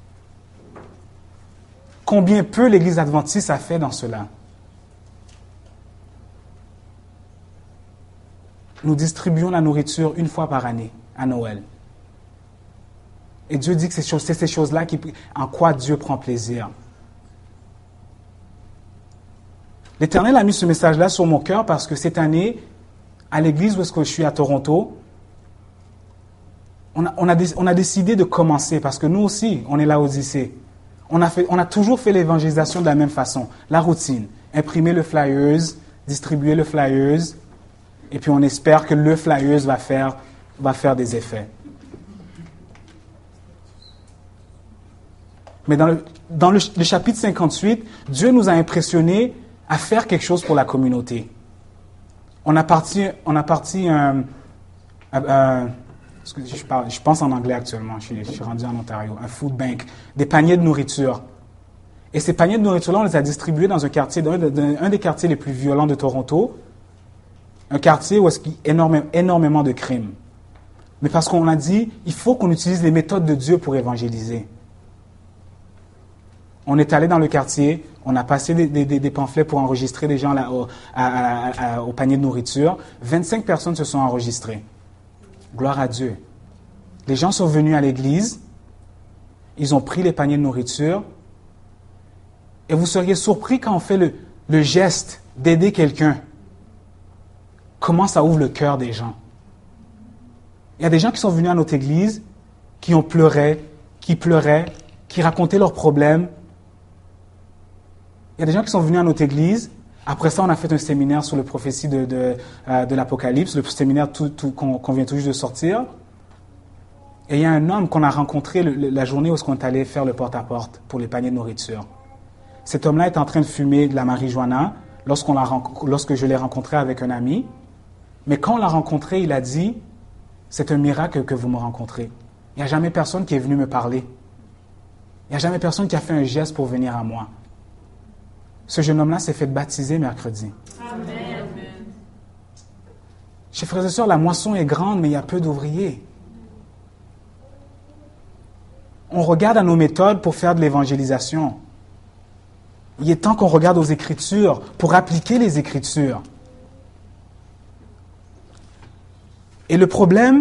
Combien peu l'Église adventiste a fait dans cela? Nous distribuons la nourriture une fois par année, à Noël. Et Dieu dit que c'est, c'est ces choses-là qui, en quoi Dieu prend plaisir. L'Éternel a mis ce message-là sur mon cœur parce que cette année, à l'église où est-ce que je suis à Toronto, on a, on a, on a décidé de commencer parce que nous aussi, on est là au lycée. On a, fait, on a toujours fait l'évangélisation de la même façon, la routine. Imprimer le flyers, distribuer le flyers, et puis on espère que le flyers va faire, va faire des effets. Mais dans le, dans le, le chapitre cinquante-huit, Dieu nous a impressionnés à faire quelque chose pour la communauté. On a parti, on a parti un, un, un je, parle, je pense en anglais actuellement, je suis, je suis rendu en Ontario, un food bank, des paniers de nourriture. Et ces paniers de nourriture-là, on les a distribués dans un quartier, dans un, dans un des quartiers les plus violents de Toronto. Un quartier où il y a énormément, énormément de crimes. Mais parce qu'on a dit, il faut qu'on utilise les méthodes de Dieu pour évangéliser. On est allé dans le quartier, on a passé des, des, des pamphlets pour enregistrer des gens là, au, à, à, à, au panier de nourriture. vingt-cinq personnes se sont enregistrées. Gloire à Dieu. Les gens sont venus à l'église, ils ont pris les paniers de nourriture, et vous seriez surpris quand on fait le, le geste d'aider quelqu'un, comment ça ouvre le cœur des gens. Il y a des gens qui sont venus à notre église, qui ont pleuré, qui pleuraient, qui racontaient leurs problèmes. Il y a des gens qui sont venus à notre église. Après ça, on a fait un séminaire sur la prophétie de, de, euh, de l'Apocalypse, le séminaire tout, tout, qu'on, qu'on vient tout juste de sortir. Et il y a un homme qu'on a rencontré le, le, la journée où on est allé faire le porte-à-porte pour les paniers de nourriture. Cet homme-là est en train de fumer de la marijuana lorsqu'on l'a, lorsque je l'ai rencontré avec un ami. Mais quand on l'a rencontré, il a dit, c'est un miracle que vous me rencontrez. Il n'y a jamais personne qui est venu me parler. Il n'y a jamais personne qui a fait un geste pour venir à moi. Ce jeune homme-là s'est fait baptiser mercredi. Amen. Chers frères et sœurs, la moisson est grande, mais il y a peu d'ouvriers. On regarde à nos méthodes pour faire de l'évangélisation. Il est temps qu'on regarde aux Écritures pour appliquer les Écritures. Et le problème,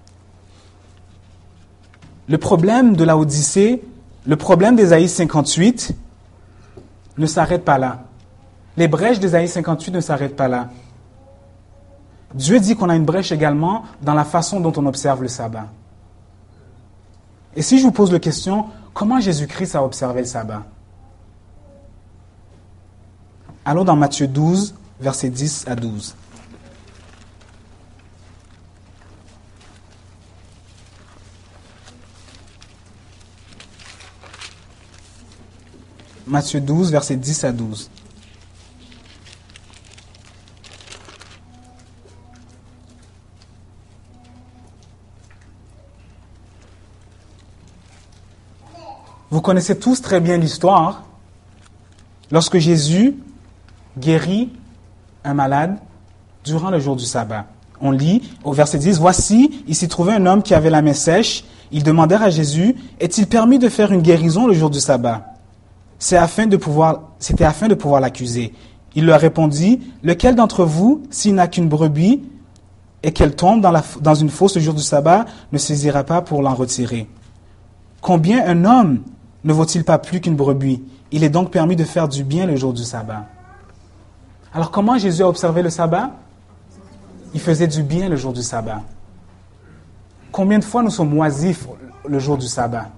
le problème de la Odyssée, le problème d'Ésaïe cinquante-huit ne s'arrête pas là. Les brèches d'Ésaïe cinquante-huit ne s'arrêtent pas là. Dieu dit qu'on a une brèche également dans la façon dont on observe le sabbat. Et si je vous pose la question, comment Jésus-Christ a observé le sabbat? Allons dans Matthieu douze, versets dix à douze. Matthieu douze, versets dix à douze. Vous connaissez tous très bien l'histoire. Lorsque Jésus guérit un malade durant le jour du sabbat. On lit au verset dix, « Voici, il s'y trouvait un homme qui avait la main sèche. Ils demandèrent à Jésus, « Est-il permis de faire une guérison le jour du sabbat ?» C'est afin de pouvoir, c'était afin de pouvoir l'accuser. Il leur répondit, « Lequel d'entre vous, s'il n'a qu'une brebis et qu'elle tombe dans, la, dans une fosse le jour du sabbat, ne saisira pas pour l'en retirer? Combien un homme ne vaut-il pas plus qu'une brebis? Il est donc permis de faire du bien le jour du sabbat. » Alors comment Jésus a observé le sabbat? Il faisait du bien le jour du sabbat. Combien de fois nous sommes oisifs le jour du sabbat?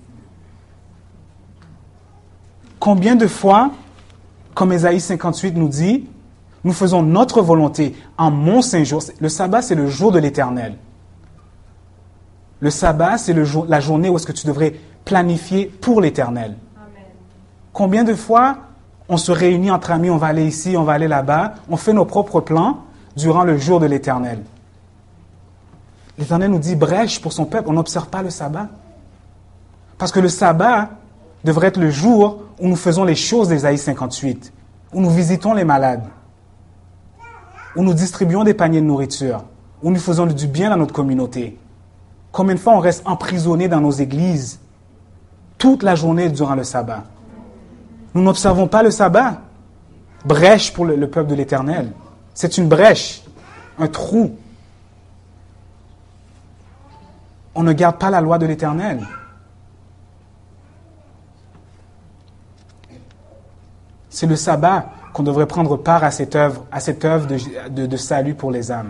Combien de fois, comme Ésaïe cinquante-huit nous dit, nous faisons notre volonté en mon saint jour. Le sabbat, c'est le jour de l'Éternel. Le sabbat, c'est le jour, la journée où est-ce que tu devrais planifier pour l'Éternel. Amen. Combien de fois on se réunit entre amis, on va aller ici, on va aller là-bas, on fait nos propres plans durant le jour de l'Éternel. L'Éternel nous dit brèche pour son peuple, on n'observe pas le sabbat. Parce que le sabbat devrait être le jour où nous faisons les choses d'Ésaïe cinquante-huit, où nous visitons les malades, où nous distribuons des paniers de nourriture, où nous faisons du bien dans notre communauté. Combien de fois on reste emprisonné dans nos églises toute la journée durant le sabbat? Nous n'observons pas le sabbat. Brèche pour le, le peuple de l'Éternel. C'est une brèche, un trou. On ne garde pas la loi de l'Éternel. C'est le sabbat qu'on devrait prendre part à cette œuvre, à cette œuvre de, de, de salut pour les âmes.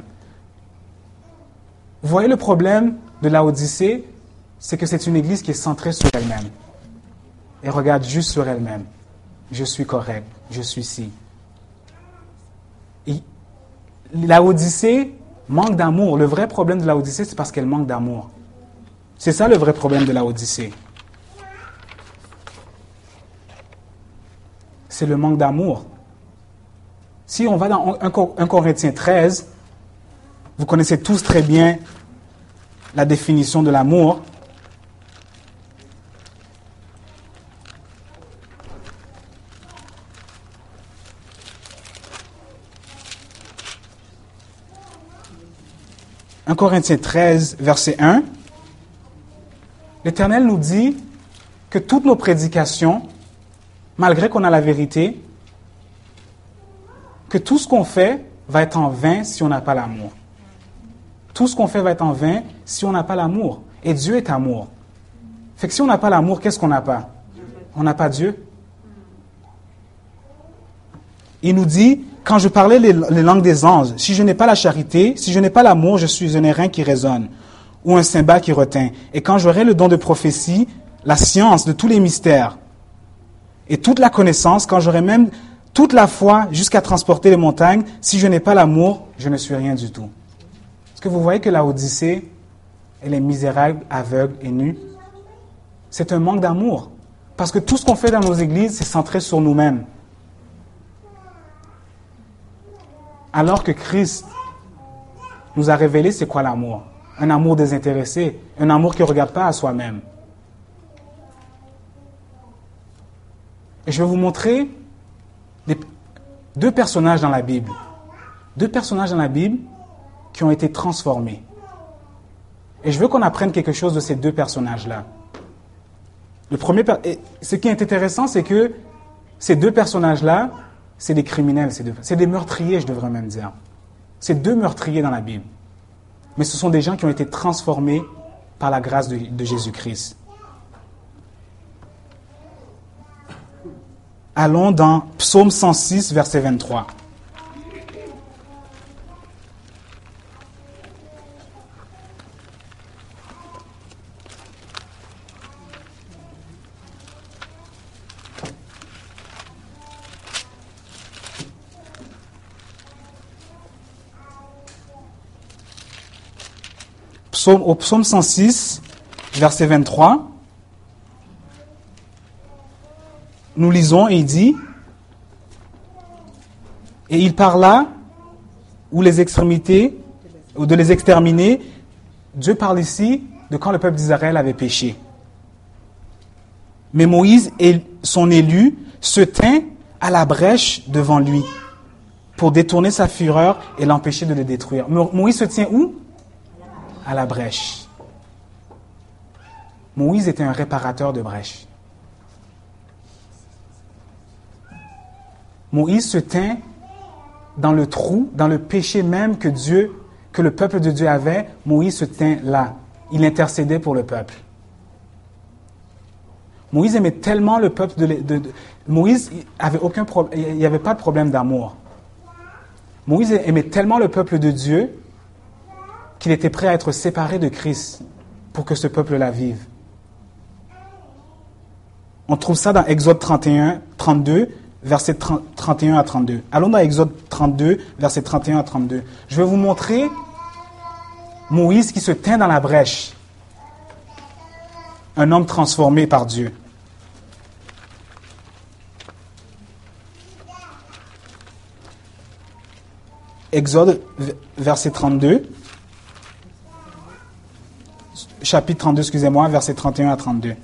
Vous voyez le problème de la Odyssée, c'est que c'est une église qui est centrée sur elle-même. Elle regarde juste sur elle-même. Je suis correct, je suis ci. Et la Odyssée manque d'amour. Le vrai problème de la Odyssée, c'est parce qu'elle manque d'amour. C'est ça le vrai problème de la Odyssée. C'est le manque d'amour. Si on va dans un Corinthiens treize, vous connaissez tous très bien la définition de l'amour. un Corinthiens treize, verset un, l'Éternel nous dit que toutes nos prédications, malgré qu'on a la vérité, que tout ce qu'on fait va être en vain si on n'a pas l'amour. Tout ce qu'on fait va être en vain si on n'a pas l'amour. Et Dieu est amour. Fait que si on n'a pas l'amour, qu'est-ce qu'on n'a pas? On n'a pas Dieu. Il nous dit, quand je parlais les, les langues des anges, si je n'ai pas la charité, si je n'ai pas l'amour, je suis un airain qui résonne, ou un cymbale qui retint. Et quand j'aurai le don de prophétie, la science de tous les mystères, et toute la connaissance, quand j'aurai même toute la foi jusqu'à transporter les montagnes, si je n'ai pas l'amour, je ne suis rien du tout. Est-ce que vous voyez que la Odyssée, elle est misérable, aveugle et nue? C'est un manque d'amour. Parce que tout ce qu'on fait dans nos églises, c'est centré sur nous-mêmes. Alors que Christ nous a révélé c'est quoi l'amour. Un amour désintéressé, un amour qui ne regarde pas à soi-même. Et je vais vous montrer des, deux personnages dans la Bible. Deux personnages dans la Bible qui ont été transformés. Et je veux qu'on apprenne quelque chose de ces deux personnages-là. Le premier, et ce qui est intéressant, c'est que ces deux personnages-là, c'est des criminels, c'est, deux, c'est des meurtriers, je devrais même dire. C'est deux meurtriers dans la Bible. Mais ce sont des gens qui ont été transformés par la grâce de, de Jésus-Christ. Allons dans Psaume cent six, verset vingt-trois. Psaume, au psaume cent six, verset vingt-trois, nous lisons et il dit, « Et il parla, ou les extrémités, ou de les exterminer. » Dieu parle ici de quand le peuple d'Israël avait péché. Mais Moïse et son élu se tint à la brèche devant lui pour détourner sa fureur et l'empêcher de le détruire. Moïse se tient où? À la brèche. Moïse était un réparateur de brèches. Moïse se tint dans le trou, dans le péché même que Dieu, que le peuple de Dieu avait. Moïse se tint là. Il intercédait pour le peuple. Moïse aimait tellement le peuple de, de, de Moïse avait aucun problème, il n'y avait pas de problème d'amour. Moïse aimait tellement le peuple de Dieu qu'il était prêt à être séparé de Christ pour que ce peuple-là vive. On trouve ça dans Exode trente et un, trente-deux, versets trente et un à trente-deux. Allons dans Exode trente-deux, versets trente et un à trente-deux. Je vais vous montrer Moïse qui se tint dans la brèche. Un homme transformé par Dieu. Exode, verset trente-deux. Chapitre trente-deux, excusez-moi, versets trente et un à trente-deux.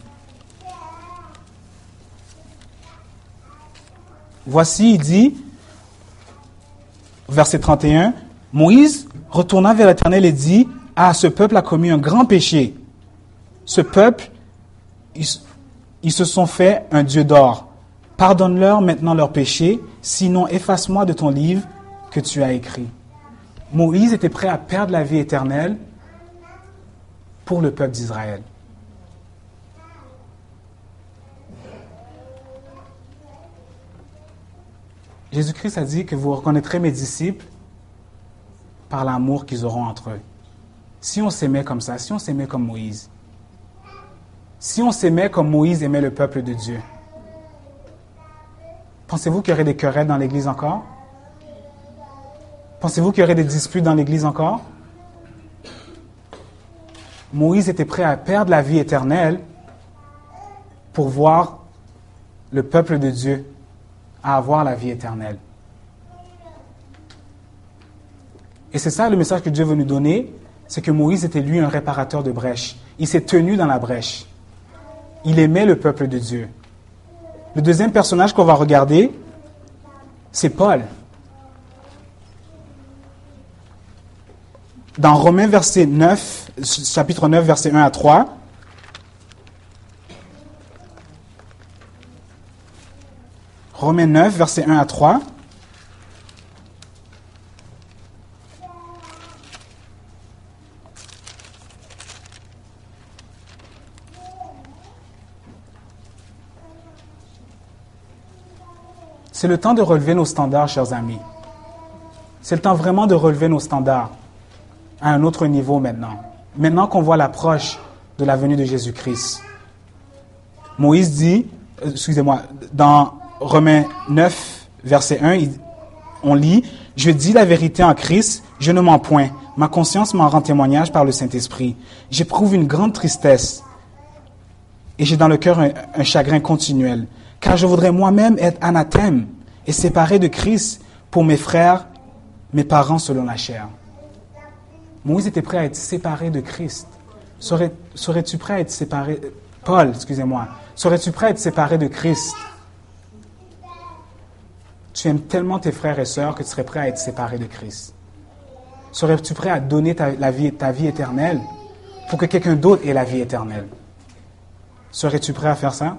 Voici, il dit, verset trente et un, « Moïse retourna vers l'Éternel et dit, « Ah, ce peuple a commis un grand péché. Ce peuple, ils, ils se sont fait un Dieu d'or. Pardonne-leur maintenant leurs péchés, sinon efface-moi de ton livre que tu as écrit. » Moïse était prêt à perdre la vie éternelle pour le peuple d'Israël. Jésus-Christ a dit que vous reconnaîtrez mes disciples par l'amour qu'ils auront entre eux. Si on s'aimait comme ça, si on s'aimait comme Moïse, si on s'aimait comme Moïse aimait le peuple de Dieu, pensez-vous qu'il y aurait des querelles dans l'Église encore? Pensez-vous qu'il y aurait des disputes dans l'Église encore? Moïse était prêt à perdre la vie éternelle pour voir le peuple de Dieu à avoir la vie éternelle. Et c'est ça le message que Dieu veut nous donner, c'est que Moïse était lui un réparateur de brèches. Il s'est tenu dans la brèche. Il aimait le peuple de Dieu. Le deuxième personnage qu'on va regarder, c'est Paul. dans Romains verset neuf, chapitre neuf, verset un à trois, Romains neuf, verset un à trois, c'est le temps de relever nos standards, chers amis. C'est le temps vraiment de relever nos standards à un autre niveau maintenant. Maintenant qu'on voit l'approche de la venue de Jésus-Christ. Moïse dit, euh, excusez-moi, dans Romains neuf, verset un, il, on lit « Je dis la vérité en Christ, je ne mens point. Ma conscience m'en rend témoignage par le Saint-Esprit. J'éprouve une grande tristesse et j'ai dans le cœur un, un chagrin continuel. Car je voudrais moi-même être anathème et séparé de Christ pour mes frères, mes parents selon la chair. » Moïse était prêt à être séparé de Christ. Serais, serais-tu prêt à être séparé... Paul, excusez-moi. Serais-tu prêt à être séparé de Christ? Tu aimes tellement tes frères et sœurs que tu serais prêt à être séparé de Christ. Serais-tu prêt à donner ta, la vie, ta vie éternelle pour que quelqu'un d'autre ait la vie éternelle? Serais-tu prêt à faire ça?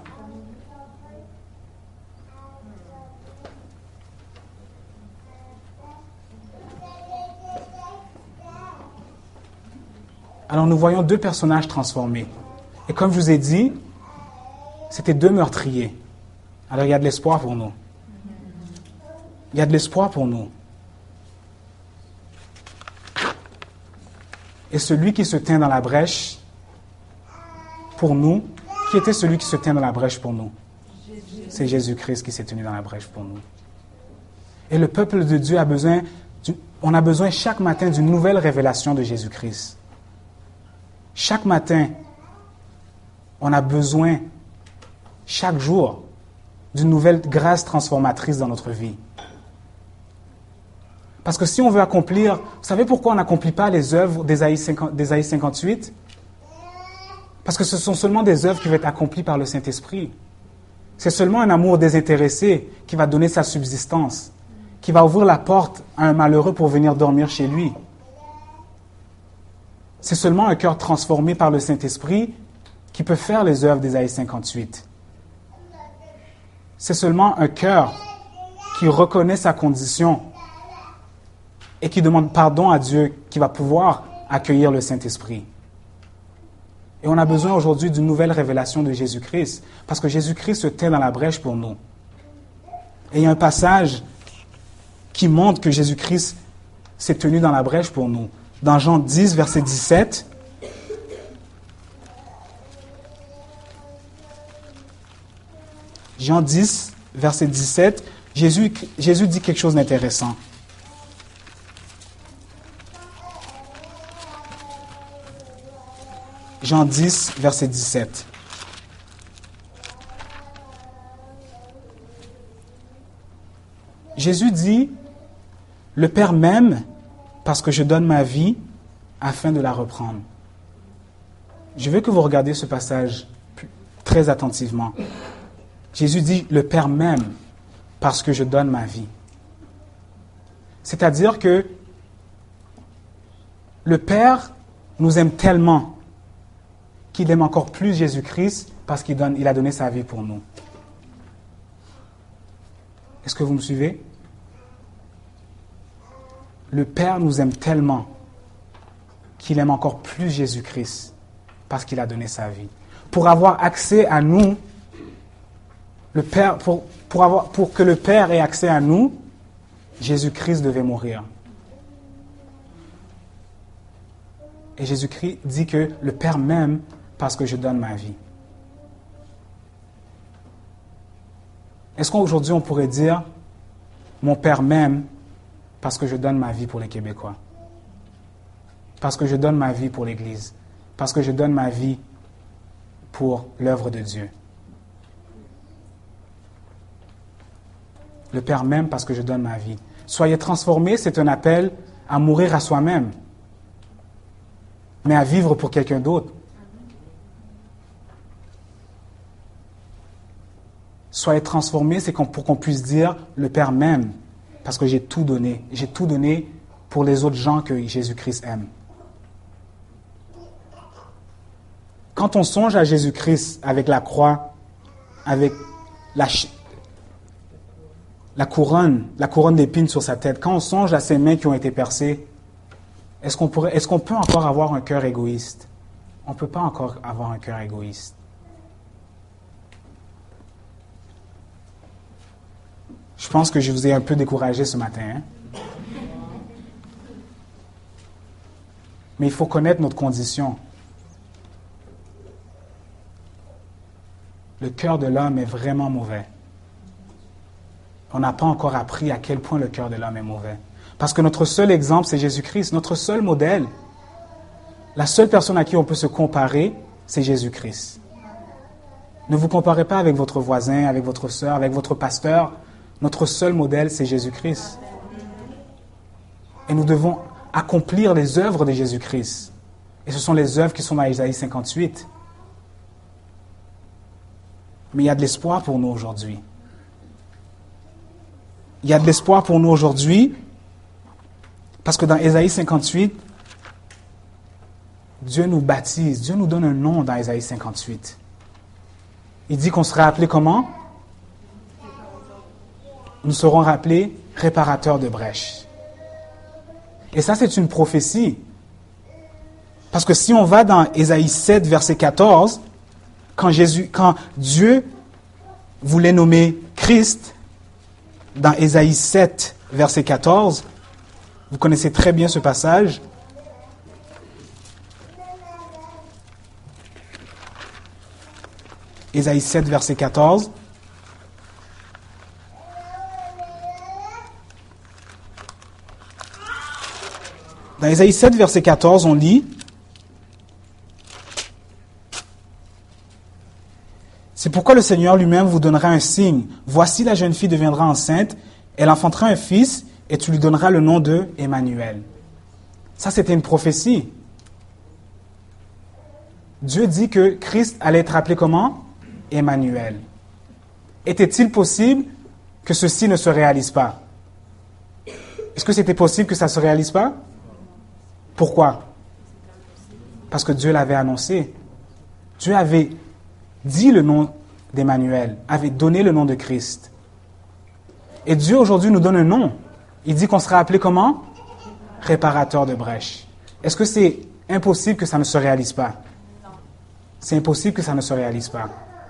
Alors nous voyons deux personnages transformés. Et comme je vous ai dit, c'était deux meurtriers. Alors il y a de l'espoir pour nous. Il y a de l'espoir pour nous. Et celui qui se tient dans la brèche pour nous, qui était celui qui se tient dans la brèche pour nous? C'est Jésus-Christ qui s'est tenu dans la brèche pour nous. Et le peuple de Dieu a besoin, on a besoin chaque matin d'une nouvelle révélation de Jésus-Christ. Chaque matin, on a besoin, chaque jour, d'une nouvelle grâce transformatrice dans notre vie. Parce que si on veut accomplir... Vous savez pourquoi on n'accomplit pas les œuvres d'Ésaïe cinquante-huit? Parce que ce sont seulement des œuvres qui vont être accomplies par le Saint-Esprit. C'est seulement un amour désintéressé qui va donner sa subsistance, qui va ouvrir la porte à un malheureux pour venir dormir chez lui. C'est seulement un cœur transformé par le Saint-Esprit qui peut faire les œuvres d'Ésaïe cinquante-huit. C'est seulement un cœur qui reconnaît sa condition et qui demande pardon à Dieu qui va pouvoir accueillir le Saint-Esprit. Et on a besoin aujourd'hui d'une nouvelle révélation de Jésus-Christ, parce que Jésus-Christ se tient dans la brèche pour nous. Et il y a un passage qui montre que Jésus-Christ s'est tenu dans la brèche pour nous. Dans Jean dix, verset dix-sept, Jean dix, verset dix-sept, Jésus, Jésus dit quelque chose d'intéressant. Jean dix, verset dix-sept. Jésus dit, « Le Père m'aime parce que je donne ma vie afin de la reprendre. » Je veux que vous regardiez ce passage très attentivement. Jésus dit, « Le Père m'aime parce que je donne ma vie. » C'est-à-dire que le Père nous aime tellement qu'il aime encore plus Jésus-Christ parce qu'il donne, il a donné sa vie pour nous. Est-ce que vous me suivez? Le Père nous aime tellement qu'il aime encore plus Jésus-Christ parce qu'il a donné sa vie. Pour avoir accès à nous, le Père, pour, pour, avoir, pour que le Père ait accès à nous, Jésus-Christ devait mourir. Et Jésus-Christ dit que le Père m'aime parce que je donne ma vie. Est-ce qu'aujourd'hui on pourrait dire « Mon Père m'aime parce que je donne ma vie pour les Québécois. Parce que je donne ma vie pour l'Église. Parce que je donne ma vie pour l'œuvre de Dieu. » Le Père m'aime parce que je donne ma vie. Soyez transformés, c'est un appel à mourir à soi-même, mais à vivre pour quelqu'un d'autre. Soyez transformés, c'est pour qu'on puisse dire « Le Père m'aime parce que j'ai tout donné. J'ai tout donné pour les autres gens que Jésus-Christ aime. » quand on songe à Jésus-Christ avec la croix, avec la, la couronne, la couronne d'épines sur sa tête, quand on songe à ses mains qui ont été percées, est-ce qu'on pourrait, est-ce qu'on peut encore avoir un cœur égoïste? On ne peut pas encore avoir un cœur égoïste. Je pense que je vous ai un peu découragé ce matin. Hein? Mais il faut connaître notre condition. Le cœur de l'homme est vraiment mauvais. On n'a pas encore appris à quel point le cœur de l'homme est mauvais. Parce que notre seul exemple, c'est Jésus-Christ, notre seul modèle. La seule personne à qui on peut se comparer, c'est Jésus-Christ. Ne vous comparez pas avec votre voisin, avec votre sœur, avec votre pasteur. Notre seul modèle, c'est Jésus-Christ. Et nous devons accomplir les œuvres de Jésus-Christ. Et ce sont les œuvres qui sont dans Ésaïe cinquante-huit. Mais il y a de l'espoir pour nous aujourd'hui. Il y a de l'espoir pour nous aujourd'hui parce que dans Ésaïe cinquante-huit, Dieu nous baptise, Dieu nous donne un nom dans Ésaïe cinquante-huit. Il dit qu'on sera appelé comment? Nous serons rappelés réparateurs de brèches. Et ça, c'est une prophétie. Parce que si on va dans Ésaïe sept, verset quatorze, quand, Jésus, quand Dieu voulait nommer Christ, dans Ésaïe sept, verset quatorze, vous connaissez très bien ce passage. Ésaïe sept, verset quatorze. Dans Ésaïe sept, verset quatorze, on lit « C'est pourquoi le Seigneur lui-même vous donnera un signe. Voici la jeune fille deviendra enceinte, elle enfantera un fils, et tu lui donneras le nom de Emmanuel. » Ça, c'était une prophétie. Dieu dit que Christ allait être appelé comment? Emmanuel. Était-il possible que ceci ne se réalise pas? Est-ce que c'était possible que ça ne se réalise pas? Pourquoi? Parce que Dieu l'avait annoncé. Dieu avait dit le nom d'Emmanuel, avait donné le nom de Christ. Et Dieu aujourd'hui nous donne un nom. Il dit qu'on sera appelé comment? Réparateur de brèches. Est-ce que c'est impossible que ça ne se réalise pas? C'est impossible que ça ne se réalise pas.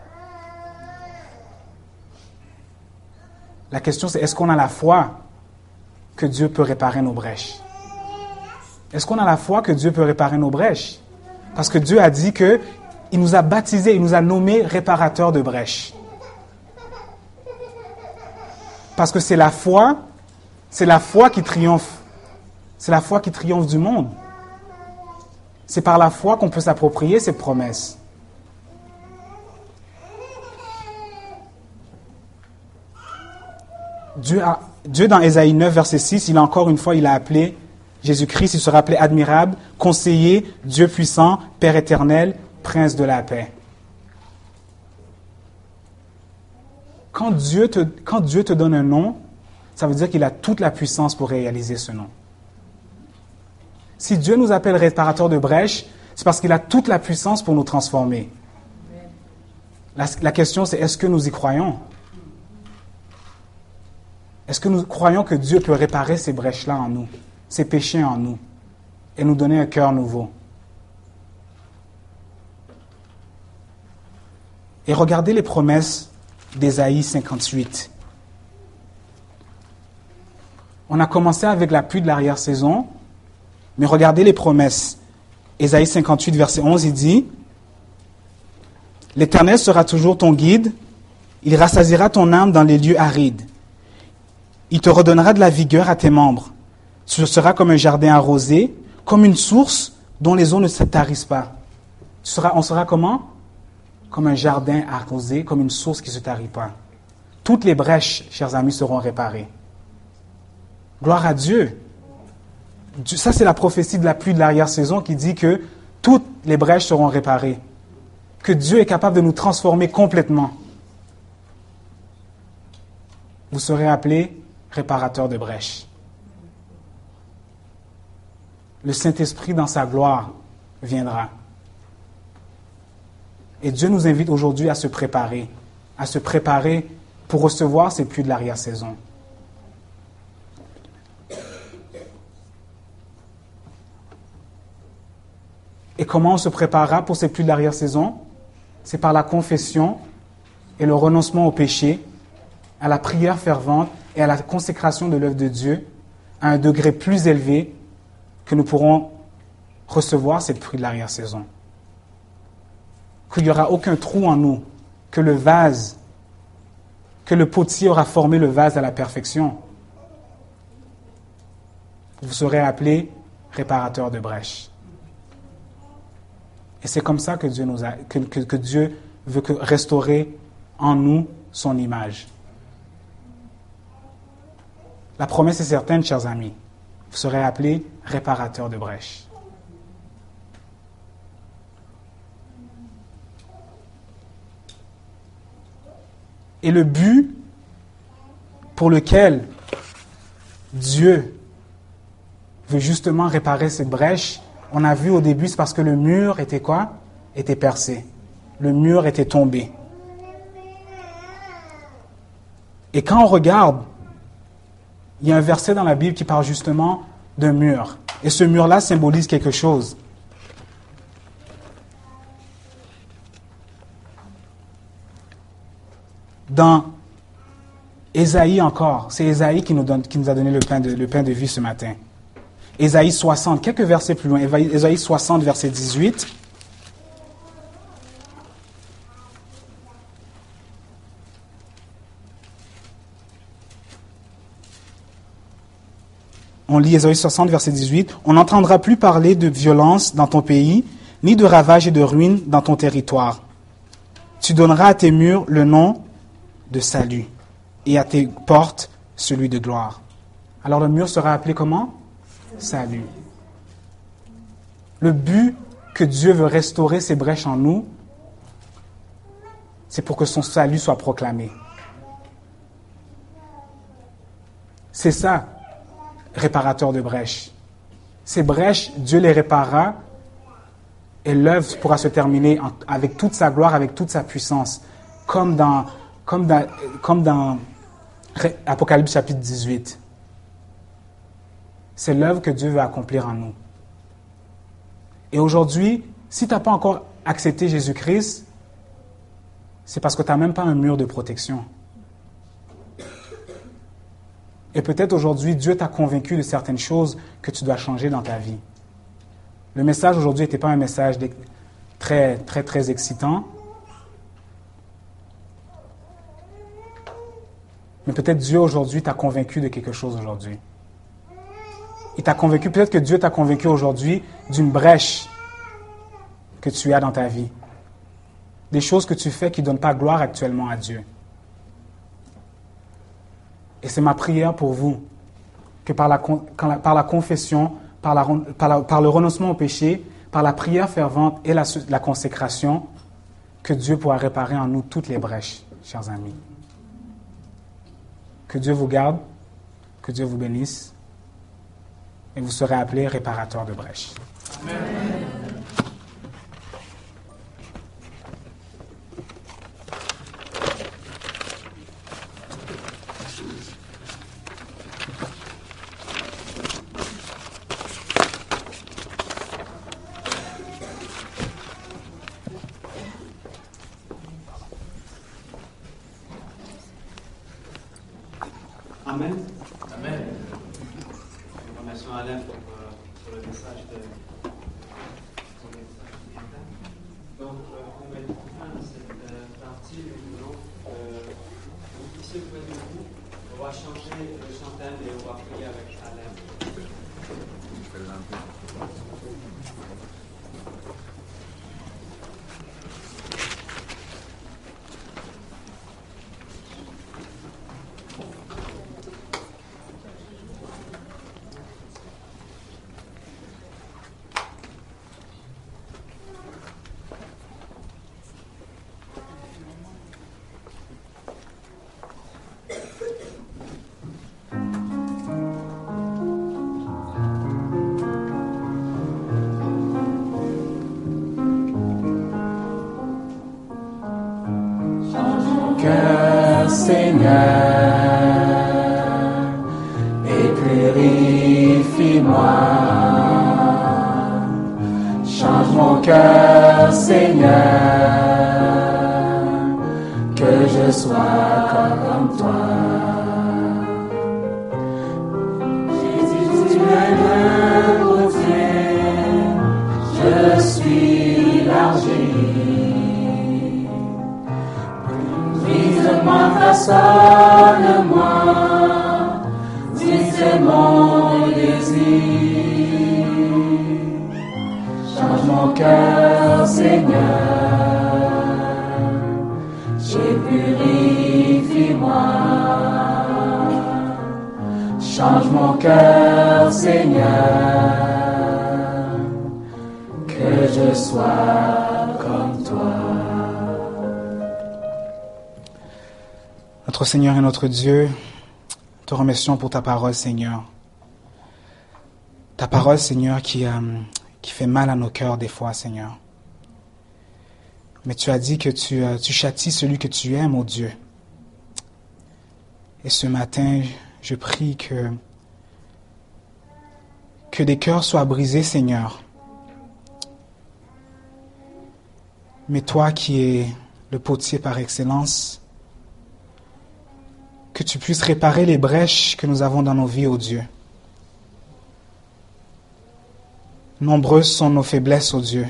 La question c'est, est-ce qu'on a la foi que Dieu peut réparer nos brèches? Est-ce qu'on a la foi que Dieu peut réparer nos brèches? Parce que Dieu a dit que il nous a baptisés, il nous a nommés réparateurs de brèches. Parce que c'est la foi, c'est la foi qui triomphe. C'est la foi qui triomphe du monde. C'est par la foi qu'on peut s'approprier cette promesse. Dieu, a, Dieu dans Ésaïe neuf, verset six, il a encore une fois, il a appelé Jésus-Christ, il sera appelé admirable, conseiller, Dieu puissant, Père éternel, Prince de la paix. Quand Dieu te, quand Dieu te donne un nom, ça veut dire qu'il a toute la puissance pour réaliser ce nom. Si Dieu nous appelle réparateur de brèches, c'est parce qu'il a toute la puissance pour nous transformer. La, la question c'est, est-ce que nous y croyons? Est-ce que nous croyons que Dieu peut réparer ces brèches-là en nous, ces péchés en nous, et nous donner un cœur nouveau? Et regardez les promesses d'Ésaïe cinquante-huit. On a commencé avec la pluie de l'arrière-saison, mais regardez les promesses. Ésaïe cinquante-huit, verset onze, il dit « L'Éternel sera toujours ton guide, il rassasiera ton âme dans les lieux arides. Il te redonnera de la vigueur à tes membres. Tu seras comme un jardin arrosé, comme une source dont les eaux ne se tarissent pas. » Tu seras, on sera comment? Comme un jardin arrosé, comme une source qui ne se tarit pas. Toutes les brèches, chers amis, seront réparées. Gloire à Dieu. Ça, c'est la prophétie de la pluie de l'arrière-saison qui dit que toutes les brèches seront réparées. Que Dieu est capable de nous transformer complètement. Vous serez appelés réparateurs de brèches. Le Saint-Esprit, dans sa gloire, viendra. Et Dieu nous invite aujourd'hui à se préparer, à se préparer pour recevoir ces pluies de l'arrière-saison. Et comment on se préparera pour ces pluies de l'arrière-saison? C'est par la confession et le renoncement au péché, à la prière fervente et à la consécration de l'œuvre de Dieu à un degré plus élevé que nous pourrons recevoir cette pluie de l'arrière-saison. Qu'il n'y aura aucun trou en nous, que le vase, que le potier aura formé le vase à la perfection. Vous serez appelé réparateur de brèches. Et c'est comme ça que Dieu, nous a, que, que, que Dieu veut que, restaurer en nous son image. La promesse est certaine, chers amis. Vous serez appelés réparateur de brèches. Et le but pour lequel Dieu veut justement réparer cette brèche, on a vu au début, c'est parce que le mur était quoi? Était percé. Le mur était tombé. Et quand on regarde, il y a un verset dans la Bible qui parle justement d'un mur. Et ce mur-là symbolise quelque chose. Dans Ésaïe encore, c'est Ésaïe qui nous, donne, qui nous a donné le pain, de, le pain de vie ce matin. Ésaïe soixante, quelques versets plus loin, Ésaïe soixante, verset dix-huit. On lit Ésaïe soixante, verset dix-huit. « On n'entendra plus parler de violence dans ton pays, ni de ravages et de ruines dans ton territoire. Tu donneras à tes murs le nom de salut, et à tes portes celui de gloire. » Alors le mur sera appelé comment? Salut. Le but que Dieu veut restaurer ces brèches en nous, c'est pour que son salut soit proclamé. C'est ça, réparateur de brèches. Ces brèches, Dieu les réparera et l'œuvre pourra se terminer en, avec toute sa gloire, avec toute sa puissance, comme dans, comme dans, comme dans Apocalypse chapitre dix-huit. C'est l'œuvre que Dieu veut accomplir en nous. Et aujourd'hui, si tu n'as pas encore accepté Jésus-Christ, c'est parce que tu n'as même pas un mur de protection. Et peut-être aujourd'hui, Dieu t'a convaincu de certaines choses que tu dois changer dans ta vie. Le message aujourd'hui n'était pas un message très, très, très excitant. Mais peut-être Dieu aujourd'hui t'a convaincu de quelque chose aujourd'hui. Il t'a convaincu, peut-être que Dieu t'a convaincu aujourd'hui d'une brèche que tu as dans ta vie. Des choses que tu fais qui ne donnent pas gloire actuellement à Dieu. Et c'est ma prière pour vous, que par la, par la confession, par, la, par, la, par le renoncement au péché, par la prière fervente et la, la consécration, que Dieu pourra réparer en nous toutes les brèches, chers amis. Que Dieu vous garde, que Dieu vous bénisse, et vous serez appelés réparateurs de brèches. Amen. Amen. Amen. Remercions Alain pour, euh, pour le message de. Donc, euh, pour mettre fin à cette euh, partie, nous voulons euh, vous tous près de vous. On va changer le chantal et on va prier avec Alain. Seigneur, et purifie-moi. Change mon cœur, Seigneur, que je sois comme toi. Jésus, tu es le potier, je suis l'argile. Brise-moi, façonne-moi, si c'est mon désir. Change mon cœur, Seigneur, et purifie-moi. Change mon cœur, Seigneur, que je sois comme toi. Notre Seigneur et notre Dieu, te remercions pour ta parole, Seigneur. Ta parole, Seigneur, qui, euh, qui fait mal à nos cœurs des fois, Seigneur. Mais tu as dit que tu, euh, tu châties celui que tu aimes, ô Dieu. Et ce matin, je prie que, que des cœurs soient brisés, Seigneur. Mais toi qui es le potier par excellence, que tu puisses réparer les brèches que nous avons dans nos vies, ô Dieu. Nombreuses sont nos faiblesses, ô Dieu.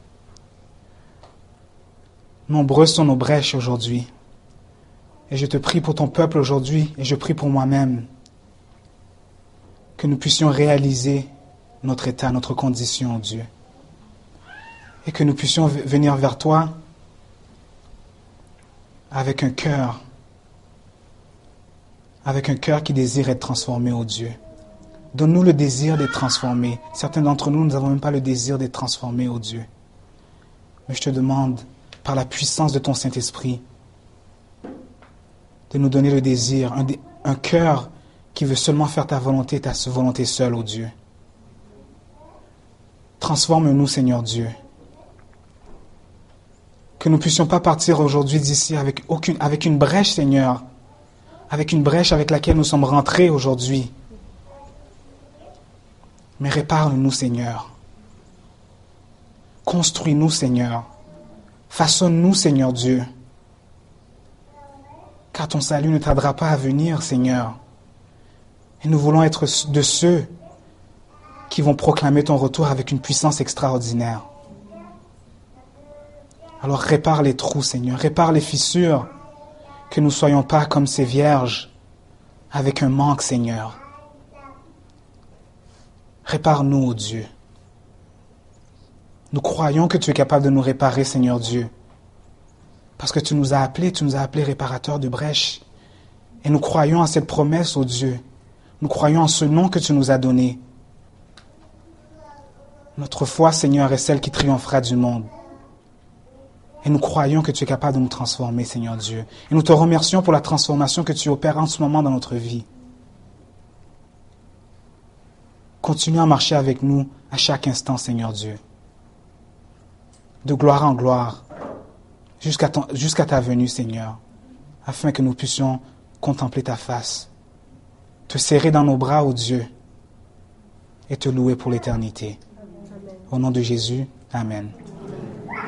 Nombreuses sont nos brèches aujourd'hui. Et je te prie pour ton peuple aujourd'hui, et je prie pour moi-même, que nous puissions réaliser notre état, notre condition, ô Dieu. Et que nous puissions venir vers toi avec un cœur, avec un cœur qui désire être transformé, ô Dieu. Donne-nous le désir d'être transformés. Certains d'entre nous, nous n'avons même pas le désir d'être transformés, ô Dieu. Mais je te demande, par la puissance de ton Saint-Esprit, de nous donner le désir, un, un cœur qui veut seulement faire ta volonté, ta volonté seule, ô Dieu. Transforme-nous, Seigneur Dieu. Que nous ne puissions pas partir aujourd'hui d'ici avec, aucune, avec une brèche, Seigneur, avec une brèche avec laquelle nous sommes rentrés aujourd'hui. Mais répare-nous, Seigneur. Construis-nous, Seigneur. Façonne-nous, Seigneur Dieu. Car ton salut ne tardera pas à venir, Seigneur. Et nous voulons être de ceux qui vont proclamer ton retour avec une puissance extraordinaire. Alors répare les trous, Seigneur. Répare les fissures. Que nous ne soyons pas comme ces vierges avec un manque, Seigneur. Répare-nous, ô Dieu. Nous croyons que tu es capable de nous réparer, Seigneur Dieu. Parce que tu nous as appelés, tu nous as appelés réparateurs de brèches. Et nous croyons à cette promesse, ô Dieu. Nous croyons en ce nom que tu nous as donné. Notre foi, Seigneur, est celle qui triomphera du monde. Et nous croyons que tu es capable de nous transformer, Seigneur Dieu. Et nous te remercions pour la transformation que tu opères en ce moment dans notre vie. Continue à marcher avec nous à chaque instant, Seigneur Dieu. De gloire en gloire, jusqu'à ton, jusqu'à ta venue, Seigneur, afin que nous puissions contempler ta face, te serrer dans nos bras, ô Dieu, et te louer pour l'éternité. Au nom de Jésus, Amen.